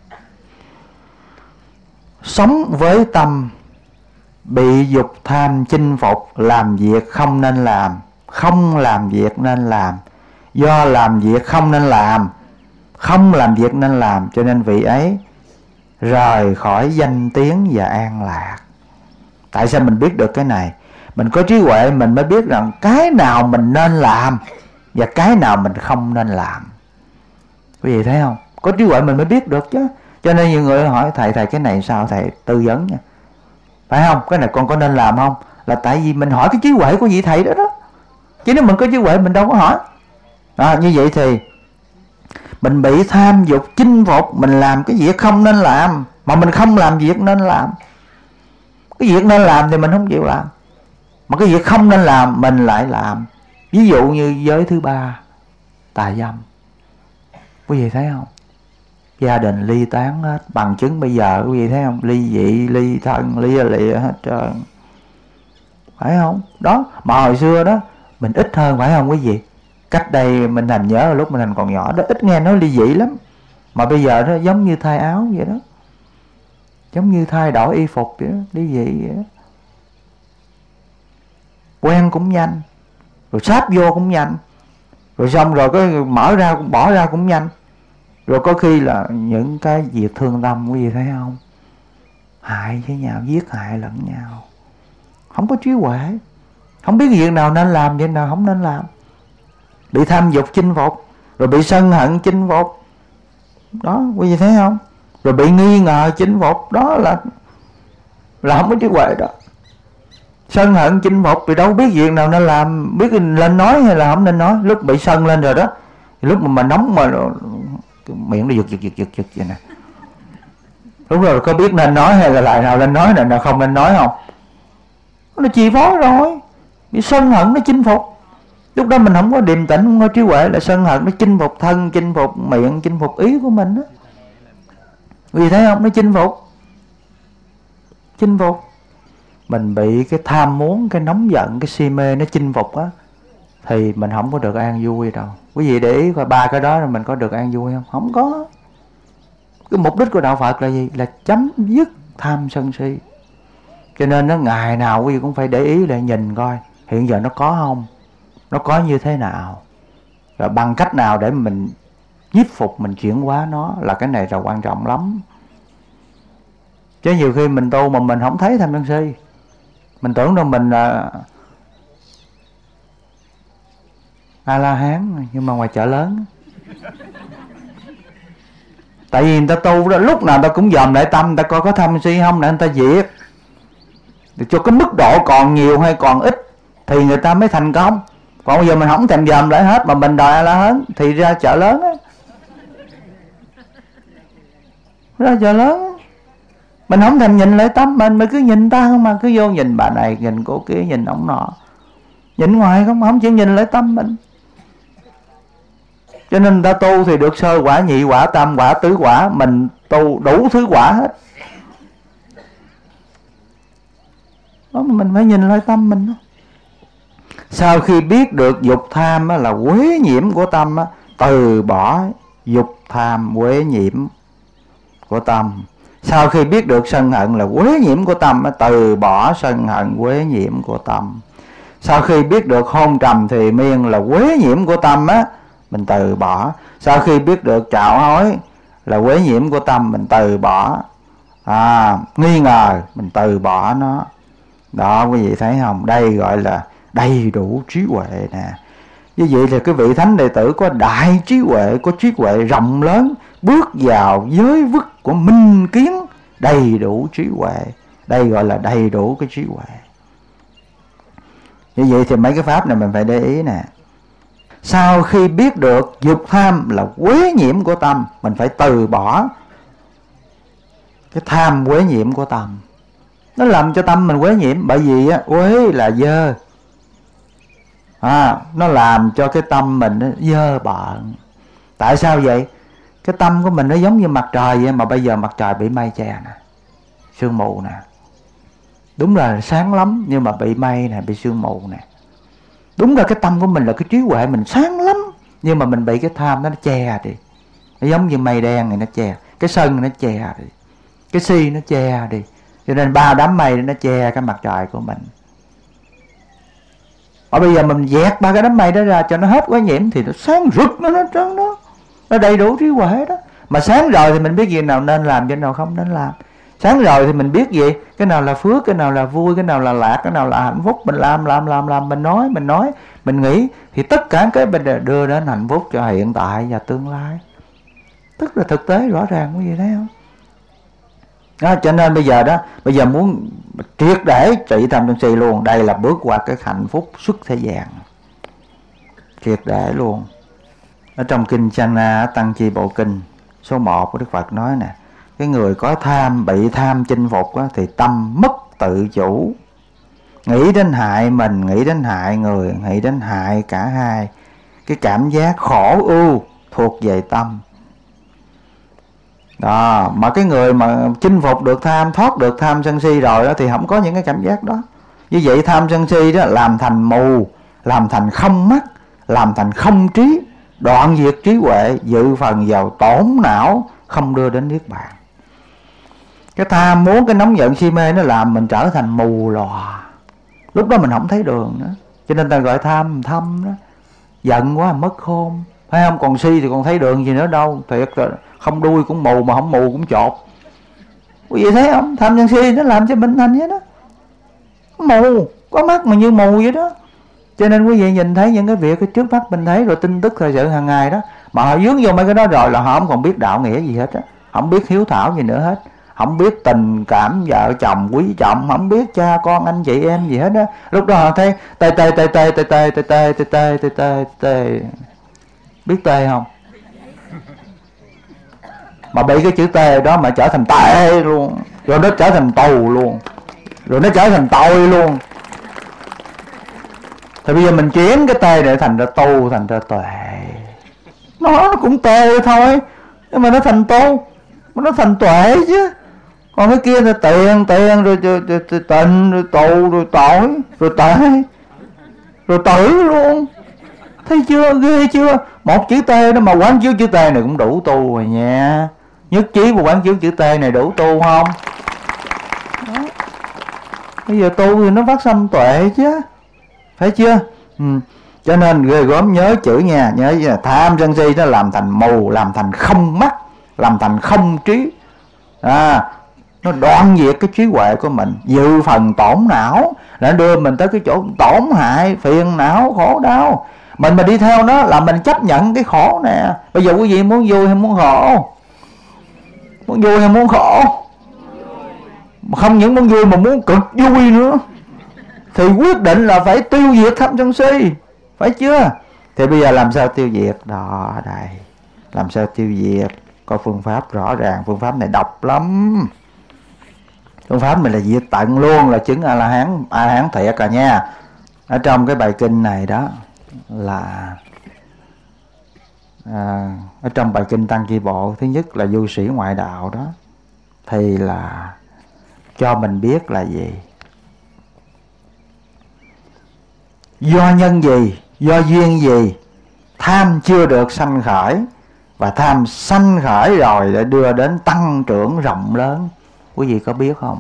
Sống với tâm bị dục tham chinh phục, làm việc không nên làm, không làm việc nên làm, do làm việc không nên làm, không làm việc nên làm, cho nên vị ấy rời khỏi danh tiếng và an lạc. Tại sao mình biết được cái này? Mình có trí huệ mình mới biết rằng cái nào mình nên làm và cái nào mình không nên làm. Quý vị thấy không? Có trí huệ mình mới biết được chứ. Cho nên nhiều người hỏi thầy cái này sao, thầy tư vấn nha. Phải không? Cái này con có nên làm không? Là tại vì mình hỏi cái trí huệ của vị thầy đó đó. Chứ nếu mình có trí huệ mình đâu có hỏi. Như vậy thì mình bị tham dục chinh phục, mình làm cái việc không nên làm, mà mình không làm việc nên làm. Cái việc nên làm thì mình không chịu làm, mà cái việc không nên làm mình lại làm. Ví dụ như giới thứ ba, tà dâm. Quý vị thấy không? Gia đình ly tán hết. Bằng chứng bây giờ quý vị thấy không? Ly dị, ly thân, ly lịa hết trơn. Phải không? Đó. Mà hồi xưa đó mình ít hơn, phải không quý vị? Cách đây Minh Thành nhớ lúc Minh Thành còn nhỏ đó, ít nghe nói ly dị lắm. Mà bây giờ nó giống như thay áo vậy đó, giống như thay đổi y phục vậy đó, ly dị vậy đó. Quen cũng nhanh, rồi sáp vô cũng nhanh, rồi xong rồi cái mở ra bỏ ra cũng nhanh. Rồi có khi là những cái việc thương tâm, quý vị thấy không? Hại với nhau, giết hại lẫn nhau. Không có trí huệ, không biết việc nào nên làm, việc nào không nên làm. Bị tham dục chinh phục, rồi bị sân hận chinh phục. Đó, quý vị thấy không? Rồi bị nghi ngờ chinh phục. Đó là không có trí huệ đó. Sân hận chinh phục thì đâu biết việc nào nên làm, biết lên nói hay là không nên nói. Lúc bị sân lên rồi đó, lúc mà nóng mà miệng nó giật vậy nè. Lúc rồi có biết nên nói hay là lại nào lên nói, nào không nên nói không? Nó chi phối rồi. Bị sân hận nó chinh phục. Lúc đó mình không có điềm tĩnh, không có trí huệ, là sân hận nó chinh phục thân, chinh phục miệng, chinh phục ý của mình đó. Vì thấy không? Nó chinh phục. Mình bị cái tham muốn, cái nóng giận, cái si mê nó chinh phục á, thì mình không có được an vui đâu. Quý vị để ý coi ba cái đó là mình có được an vui không? Không có. Cái mục đích của đạo Phật là gì? Là chấm dứt tham sân si. Cho nên nó ngày nào quý vị cũng phải để ý để nhìn coi hiện giờ nó có không, nó có như thế nào, rồi bằng cách nào để mình nhiếp phục, mình chuyển hóa nó. Là cái này là quan trọng lắm. Chứ nhiều khi mình tu mà mình không thấy tham sân si, mình tưởng đâu mình là A-la-hán, nhưng mà ngoài chợ lớn Tại vì người ta tu đó, lúc nào người ta cũng dòm lại tâm, người ta coi có tham si không để người ta diệt. Để cho cái mức độ còn nhiều hay còn ít thì người ta mới thành công. Còn bây giờ mình không thèm dòm lại hết mà mình đòi la hớn thì ra chợ lớn á. Ra chợ lớn á. Mình không thèm nhìn lại tâm mình cứ nhìn ta không mà, cứ vô nhìn bà này, nhìn cô kia, nhìn ông nọ, nhìn ngoài không chịu nhìn lại tâm mình. Cho nên người ta tu thì được sơ quả, nhị quả, tam quả, tứ quả. Mình tu đủ thứ quả hết. Đó, mình phải nhìn lại tâm mình đó. Sau khi biết được dục tham là quế nhiễm của tâm, từ bỏ dục tham quế nhiễm của tâm. Sau khi biết được sân hận là quế nhiễm của tâm, từ bỏ sân hận quế nhiễm của tâm. Sau khi biết được hôn trầm thì miên là quế nhiễm của tâm á, mình từ bỏ. Sau khi biết được trạo hối là quế nhiễm của tâm, mình từ bỏ. Nghi ngờ mình từ bỏ nó. Đó quý vị thấy không? Đây gọi là đầy đủ trí huệ nè. Như vậy là cái vị thánh đệ tử có đại trí huệ, có trí huệ rộng lớn, bước vào giới vức của minh kiến, đầy đủ trí huệ. Đây gọi là đầy đủ cái trí huệ. Như vậy thì mấy cái pháp này mình phải để ý nè. Sau khi biết được dục tham là quế nhiễm của tâm, mình phải từ bỏ cái tham quế nhiễm của tâm. Nó làm cho tâm mình quế nhiễm. Bởi vì quế là dơ, nó làm cho cái tâm mình dơ bẩn. Tại sao vậy? Cái tâm của mình nó giống như mặt trời vậy, mà bây giờ mặt trời bị mây che nè, sương mù nè. Đúng là sáng lắm nhưng mà bị mây nè, bị sương mù nè. Đúng là cái tâm của mình là cái trí huệ mình sáng lắm, nhưng mà mình bị cái tham nó che đi. Nó giống như mây đen này nó che, cái sân nó che đi, cái si nó che đi. Cho nên 3 đám mây nó che cái mặt trời của mình. Ở bây giờ mình dẹp 3 cái đám mây đó ra cho nó hết quá nhiễm thì nó sáng rực nó trơn đó. Nó đầy đủ trí huệ đó. Mà sáng rồi thì mình biết gì nào nên làm, cái nào không nên làm. Sáng rồi thì mình biết gì, cái nào là phước, cái nào là vui, cái nào là lạc, cái nào là hạnh phúc. Mình làm, mình nói, mình nghĩ. Thì tất cả cái mình đưa đến hạnh phúc cho hiện tại và tương lai. Tức là thực tế rõ ràng quý vị thấy không? Đó, cho nên bây giờ muốn triệt để trị tham sân si luôn, đây là bước qua cái hạnh phúc xuất thế gian, triệt để luôn. Ở trong kinh Chana Tăng Chi Bộ Kinh số 1 của Đức Phật nói nè, cái người có tham, bị tham chinh phục thì tâm mất tự chủ, nghĩ đến hại mình, nghĩ đến hại người, nghĩ đến hại cả hai. Cái cảm giác khổ ưu thuộc về tâm. Đó, mà cái người mà chinh phục được tham, thoát được tham sân si rồi đó thì không có những cái cảm giác đó. Như vậy tham sân si đó làm thành mù, làm thành không mắt, làm thành không trí, đoạn diệt trí huệ, dự phần vào tổn não, không đưa đến niết bàn. Cái tham muốn, cái nóng giận si mê nó làm mình trở thành mù lòa. Lúc đó mình không thấy đường nữa. Cho nên ta gọi tham thâm đó. Giận quá mất khôn, phải không? Còn si thì còn thấy đường gì nữa đâu. Thiệt là không đuôi cũng mù, mà không mù cũng chột. Quý vị thấy không? Tham sân si nó làm cho mình thành vậy đó. Mù, có mắt mà như mù vậy đó. Cho nên quý vị nhìn thấy những cái việc cái trước mắt mình thấy, rồi tin tức thời sự hàng ngày đó, mà họ dướng vô mấy cái đó rồi là họ không còn biết đạo nghĩa gì hết á, không biết hiếu thảo gì nữa hết, không biết tình cảm vợ chồng quý trọng, không biết cha con anh chị em gì hết á. Lúc đó họ thấy tê. Biết tê không? Mà bị cái chữ tê đó mà trở thành tệ luôn, rồi nó trở thành tù luôn, rồi nó trở thành tội luôn. Thì bây giờ mình chuyển cái tê để thành ra tu, thành ra tuệ. Nó cũng tê thôi, nhưng mà nó thành tu, nó thành tuệ chứ. Còn cái kia là tiền rồi tình, rồi tù, rồi tội, rồi tệ, rồi tử luôn. Thấy chưa? Ghê chưa? Một chữ tê đó mà quán chiếu chữ tê này cũng đủ tu rồi nha. Nhất trí mà quán chiếu chữ tê này đủ tu không? Đó. Bây giờ tu thì nó phát sanh tuệ chứ, phải chưa? Cho nên ghê gớm, nhớ chữ nha, nhớ là tham sân si nó làm thành mù, làm thành không mắt, làm thành không trí. Nó đoạn diệt cái trí huệ của mình, dự phần tổn não, nó đưa mình tới cái chỗ tổn hại, phiền não, khổ đau. Mình mà đi theo nó là mình chấp nhận cái khổ nè. Bây giờ quý vị muốn vui hay muốn khổ? Muốn vui hay muốn khổ? Mà không những muốn vui mà muốn cực vui nữa, thì quyết định là phải tiêu diệt tham sân si, phải chưa? Thì bây giờ làm sao tiêu diệt? Đó, đây, làm sao tiêu diệt? Có phương pháp rõ ràng. Phương pháp này độc lắm. Phương pháp mình là diệt tận luôn, là chứng A-la-hán, A-la-hán thiệt cả nha. Ở trong cái bài kinh này đó là ở trong bài kinh Tăng Chi Bộ, thứ nhất là du sĩ ngoại đạo đó, thì là cho mình biết là gì? Do nhân gì, do duyên gì tham chưa được sanh khởi, và tham sanh khởi rồi để đưa đến tăng trưởng rộng lớn. Quý vị có biết không?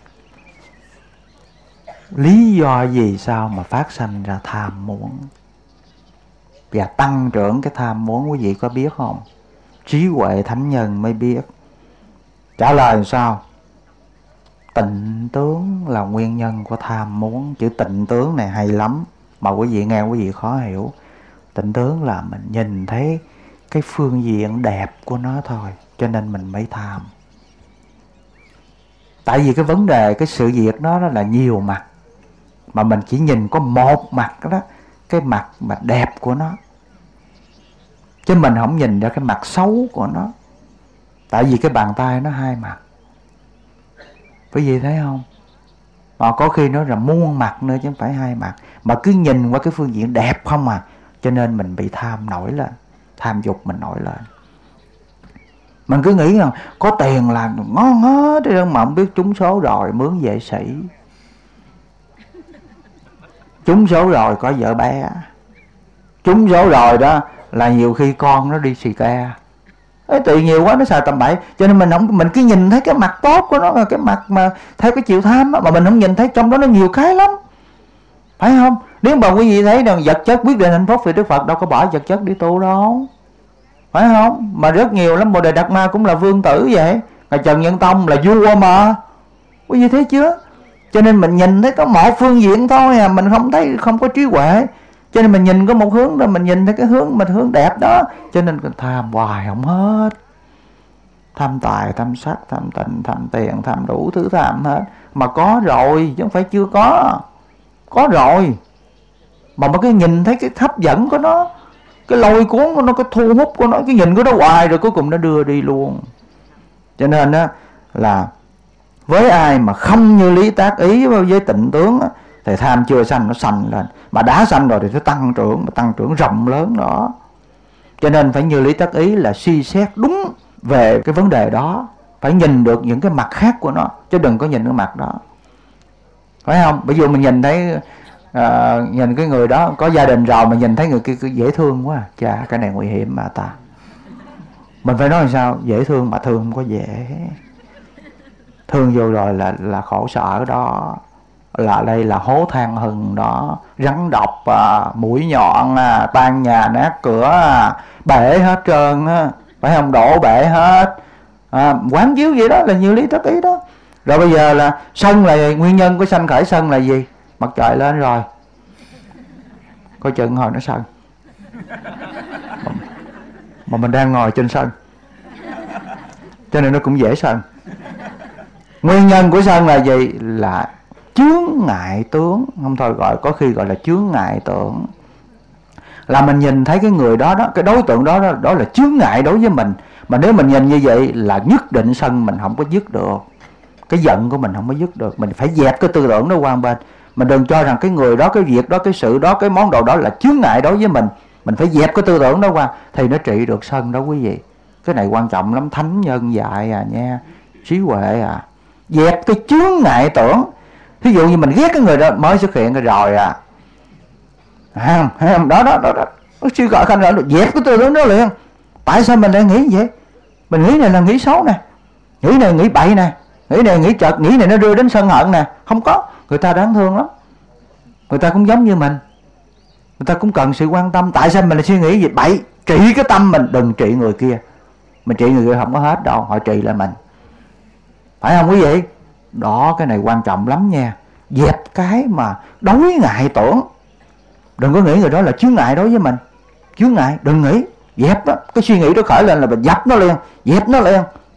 Lý do gì sao mà phát sanh ra tham muốn và tăng trưởng cái tham muốn, quý vị có biết không? Trí huệ thánh nhân mới biết. Trả lời sao? Tịnh tướng là nguyên nhân của tham muốn. Chữ tịnh tướng này hay lắm, mà quý vị nghe quý vị khó hiểu. Tịnh tướng là mình nhìn thấy cái phương diện đẹp của nó thôi, cho nên mình mới tham. Tại vì cái vấn đề, cái sự việc đó là nhiều mặt, mà mình chỉ nhìn có một mặt đó, cái mặt mà đẹp của nó, chứ mình không nhìn ra cái mặt xấu của nó. Tại vì cái bàn tay nó hai mặt, quý vị thấy không? Mà có khi nó là muôn mặt nữa chứ không phải hai mặt, mà cứ nhìn qua cái phương diện đẹp không à, cho nên mình bị tham nổi lên, tham dục mình nổi lên. Mình cứ nghĩ rằng có tiền là ngon hết, mà không biết trúng số rồi mướn vệ sĩ, trúng số rồi có vợ bé, trúng số rồi đó là nhiều khi con nó đi xì ke. Cái tiền nhiều quá nó xài tầm bậy, cho nên mình cứ nhìn thấy cái mặt tốt của nó, cái mặt mà theo cái chiều tham đó, mà mình không nhìn thấy trong đó nó nhiều cái lắm, phải không? Nếu mà quý vị thấy rằng vật chất quyết định hạnh phúc thì Đức Phật đâu có bỏ vật chất đi tu đâu, phải không? Mà rất nhiều lắm, Bồ Đề Đạt Ma cũng là vương tử vậy, Ngài Trần Nhân Tông là vua mà, quý vị thấy chưa? Cho nên mình nhìn thấy có một phương diện thôi à, mình không thấy, không có trí huệ, cho nên mình nhìn có một hướng đó, mình nhìn thấy cái hướng mình hướng đẹp đó, cho nên tham hoài không hết. Tham tài, tham sắc, tham tình, tham tiền, tham đủ thứ tham hết. Mà có rồi chứ không phải chưa có rồi. Mà cái nhìn thấy cái hấp dẫn của nó, cái lôi cuốn của nó, cái thu hút của nó, cái nhìn của nó hoài rồi cuối cùng nó đưa đi luôn. Cho nên á là với ai mà không như lý tác ý với tịnh tướng á, thì tham chưa sanh nó sanh lên, mà đã sanh rồi thì nó tăng trưởng, mà tăng trưởng rộng lớn đó. Cho nên phải như lý tác ý là suy xét đúng về cái vấn đề đó, phải nhìn được những cái mặt khác của nó, chứ đừng có nhìn cái mặt đó, phải không? Ví dụ mình nhìn thấy nhìn cái người đó có gia đình rồi mà nhìn thấy người kia dễ thương quá, chà cái này nguy hiểm mà ta. Mình phải nói làm sao? Dễ thương mà thương không có dễ, thương vô rồi là khổ sở đó, là đây là hố than hừng đó, rắn độc mũi nhọn tan nhà nát cửa bể hết trơn á, phải không? Đổ bể hết quán chiếu vậy đó, là nhiều lý tác ý đó. Rồi bây giờ là sân là nguyên nhân của sanh khởi sân là gì? Mặt trời lên rồi coi chừng hồi nó sân, mà mình đang ngồi trên sân cho nên nó cũng dễ sân. Nguyên nhân của sân là gì? Là chướng ngại tướng, không thôi gọi, có khi gọi là chướng ngại tưởng. Là mình nhìn thấy cái người đó đó, cái đối tượng đó là chướng ngại đối với mình. Mà nếu mình nhìn như vậy là nhất định sân mình không có dứt được, cái giận của mình không có dứt được. Mình phải dẹp cái tư tưởng đó qua bên. Mình đừng cho rằng cái người đó, cái việc đó, cái sự đó, cái món đồ đó là chướng ngại đối với mình. Mình phải dẹp cái tư tưởng đó qua thì nó trị được sân đó quý vị. Cái này quan trọng lắm, thánh nhân dạy nha, trí huệ dẹp cái chướng ngại tưởng. Ví dụ như mình ghét cái người đó mới xuất hiện rồi đó nó suy gọi khanh rồi, dẹp cái tư tưởng đó liền. Tại sao mình lại nghĩ vậy? Mình nghĩ này là nghĩ xấu nè, nghĩ này nghĩ bậy nè, nghĩ này nghĩ chợt, nghĩ này nó đưa đến sân hận nè. Không có, người ta đáng thương lắm, người ta cũng giống như mình, người ta cũng cần sự quan tâm. Tại sao mình lại suy nghĩ gì bậy? Trị cái tâm mình, đừng trị người kia. Mình trị người kia không có hết đâu, họ trị lại mình, phải không quý vị? Đó, cái này quan trọng lắm nha. Dẹp cái mà đối ngại tưởng. Đừng có nghĩ người đó là chướng ngại đối với mình. Chướng ngại, đừng nghĩ. Dẹp đó, cái suy nghĩ đó khởi lên là mình dập nó liền, dẹp nó liền.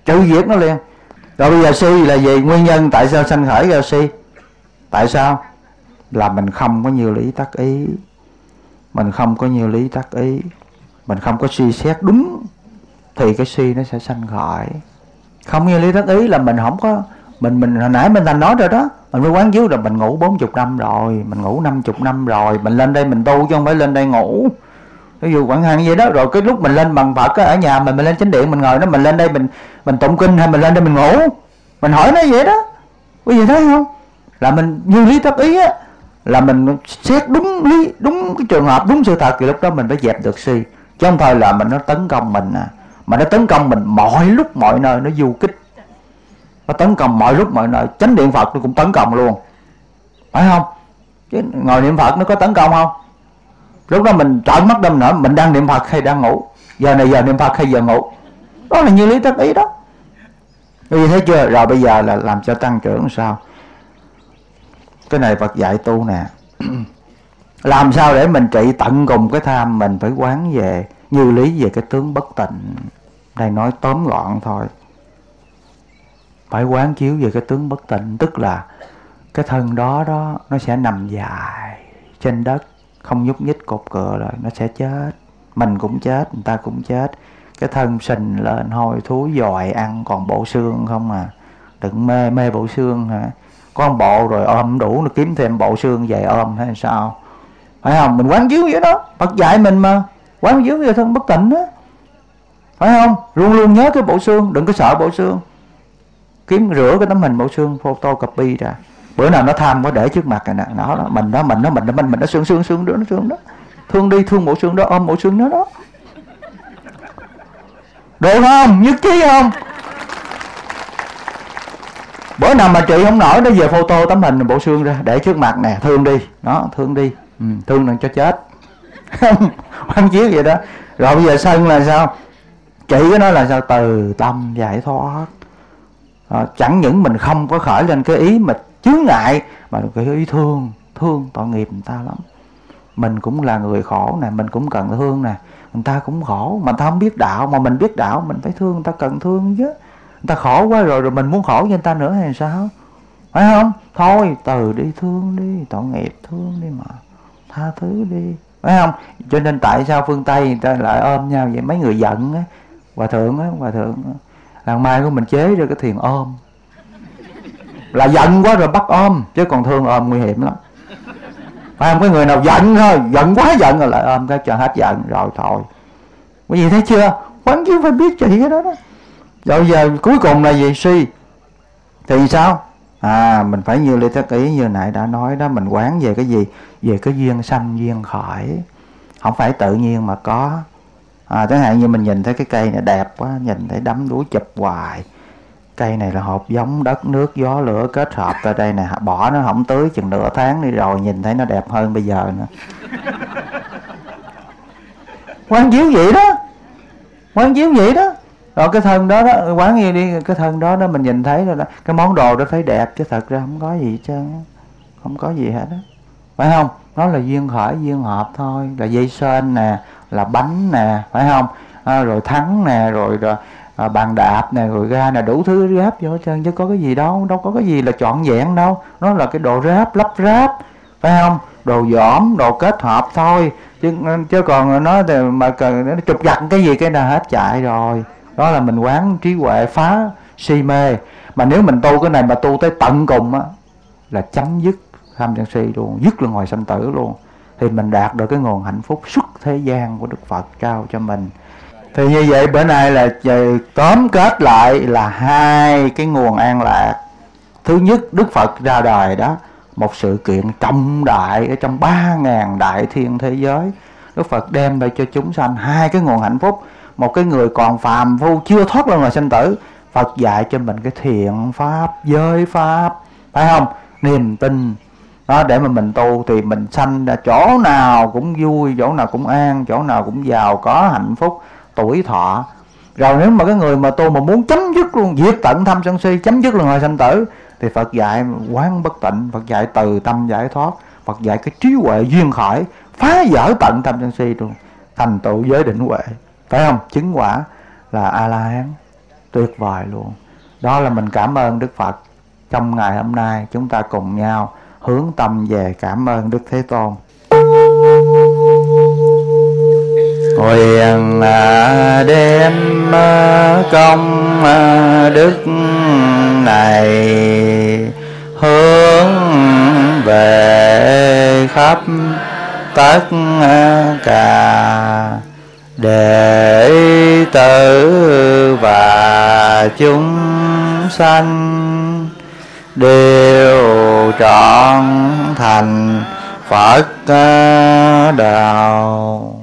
trừ diệt nó liền. Rồi bây giờ si là gì? Nguyên nhân tại sao sanh khởi ra si? Tại sao? Là mình không có như lý tác ý. Mình không có như lý tác ý, mình không có suy xét đúng thì cái si nó sẽ sanh khởi. Không như lý tác ý là mình không có, mình hồi nãy mình thành nói rồi đó, mình mới quán chiếu là mình ngủ 40 năm rồi, mình ngủ 50 năm rồi, mình lên đây mình tu chứ không phải lên đây ngủ. Ví dụ chẳng hạn vậy đó. Rồi cái lúc mình lên bằng Phật á, ở nhà mình lên chánh điện mình ngồi đó, mình lên đây mình tụng kinh hay mình lên đây mình ngủ, mình hỏi nó vậy đó. Quý vị thấy không? Là mình như lý tác ý á, là mình xét đúng lý, đúng cái trường hợp, đúng sự thật, thì lúc đó mình phải dẹp được si. Chứ không phải là mình nó tấn công mình mà nó tấn công mình mọi lúc mọi nơi, nó du kích, nó tấn công mọi lúc mọi nơi. Chánh điện Phật nó cũng tấn công luôn, phải không? Chứ ngồi niệm Phật nó có tấn công không? Lúc đó mình trợn mắt đâm nữa, mình đang niệm Phật hay đang ngủ, giờ này giờ niệm Phật hay giờ ngủ. Đó là như lý tác ý đó. Vì thấy chưa? Rồi bây giờ là làm cho tăng trưởng sao? Cái này Phật dạy tu nè. Làm sao để mình trị tận cùng cái tham? Mình phải quán về như lý về cái tướng bất tịnh. Đây nói tóm gọn thôi. Phải quán chiếu về cái tướng bất tịnh, tức là cái thân đó nó sẽ nằm dài trên đất, không nhúc nhích cột cựa, rồi nó sẽ chết. Mình cũng chết, người ta cũng chết. Cái thân sình lên hôi thối dòi ăn còn bộ xương không à. Đừng mê bộ xương hả? Có một bộ rồi ôm đủ, nó kiếm thêm bộ xương về ôm hay sao? Phải không? Mình quán chiếu vậy đó. Phật dạy mình mà, quán chiếu về thân bất tịnh đó, phải không? Luôn luôn nhớ cái bộ xương, đừng có sợ bộ xương. Kiếm rửa cái tấm hình bộ xương, photocopy ra. Bữa nào nó tham quá để trước mặt này nè, mình đó xương đó. Thương đi, thương bộ xương đó, ôm bộ xương đó đó. Được không? Nhất trí không? Bữa nào mà chị không nổi, nó về photo tấm hình bộ xương ra để trước mặt nè, thương đi, đó, thương đi, thương đừng cho chết. Quán chiếu vậy đó. Rồi bây giờ sân là sao? Chị cái nói là sao? Từ tâm giải thoát. Chẳng những mình không có khởi lên cái ý mà chướng ngại, mà cái ý thương tội nghiệp người ta lắm. Mình cũng là người khổ nè, mình cũng cần thương nè. Người ta cũng khổ, mà người ta không biết đạo, mà mình biết đạo mình phải thương, người ta cần thương chứ. Người ta khổ quá rồi mình muốn khổ với người ta nữa hay sao? Phải không? Thôi từ đi, thương đi, tội nghiệp, thương đi mà, tha thứ đi, phải không? Cho nên tại sao phương Tây người ta lại ôm nhau vậy? Mấy người giận á, hòa thượng làng mai của mình chế ra cái thiền ôm, là giận quá rồi bắt ôm, chứ còn thương ôm nguy hiểm lắm. Phải không? Cái người nào giận thôi, giận quá giận rồi lại ôm cái cho hết giận rồi thôi. Quý vị thấy chưa? Quán chiếu phải biết chị cái đó đó. Rồi giờ cuối cùng là gì? Si. Thì sao? Mình phải như Lê Thất Ý như nãy đã nói đó, mình quán về cái gì? Về cái duyên sanh duyên khởi. Không phải tự nhiên mà có. Chẳng hạn như mình nhìn thấy cái cây này đẹp quá, nhìn thấy đắm đuối chụp hoài. Cây này là hột giống đất nước gió lửa kết hợp tại đây nè, bỏ nó không tưới chừng nửa tháng đi rồi nhìn thấy nó đẹp hơn bây giờ nữa. Quán chiếu vậy đó, quán chiếu vậy đó. Rồi cái thân đó quán như đi, cái thân đó mình nhìn thấy rồi đó, cái món đồ đó thấy đẹp chứ thật ra không có gì hết trơn, không có gì hết đó, phải không? Nó là duyên khởi duyên hợp thôi, là dây sên nè, là bánh nè, phải không? Rồi thắng nè, rồi bàn đạp nè, rồi ga nè, đủ thứ ráp vô hết trơn, chứ có cái gì đâu có cái gì là trọn vẹn đâu. Nó là cái đồ ráp lắp ráp, phải không? Đồ dỏm, đồ kết hợp thôi, chứ còn nó mà nó trục giặt cái gì cái nào hết chạy rồi. Đó là mình quán trí huệ phá si mê. Mà nếu mình tu cái này mà tu tới tận cùng á, là chấm dứt tham sân si luôn, dứt luân hồi sanh tử luôn, thì mình đạt được cái nguồn hạnh phúc xuất thế gian của Đức Phật trao cho mình. Thì như vậy bữa nay là tóm kết lại là hai cái nguồn an lạc. Thứ nhất, Đức Phật ra đời đó, một sự kiện trọng đại ở trong 3.000 đại thiên thế giới. Đức Phật đem lại cho chúng sanh hai cái nguồn hạnh phúc. Một cái người còn phàm phu chưa thoát luân hồi sanh tử, Phật dạy cho mình cái thiện pháp, giới pháp, phải không? Niềm tin đó, để mà mình tu thì mình sanh ra chỗ nào cũng vui, chỗ nào cũng an, chỗ nào cũng giàu có hạnh phúc, tuổi thọ. Rồi nếu mà cái người mà tu mà muốn chấm dứt luôn, diệt tận tham sân si, chấm dứt luân hồi sanh tử, thì Phật dạy quán bất tịnh, Phật dạy từ tâm giải thoát, Phật dạy cái trí huệ duyên khởi, phá vỡ tận tham sân si luôn, thành tựu giới định huệ, phải không? Chứng quả là A La Hán. tuyệt vời luôn. Đó là mình cảm ơn Đức Phật. Trong ngày hôm nay chúng ta cùng nhau hướng tâm về cảm ơn Đức Thế Tôn. Nguyện đem công đức này hướng về khắp tất cả đệ tử và chúng sanh đều trọn thành Phật đạo.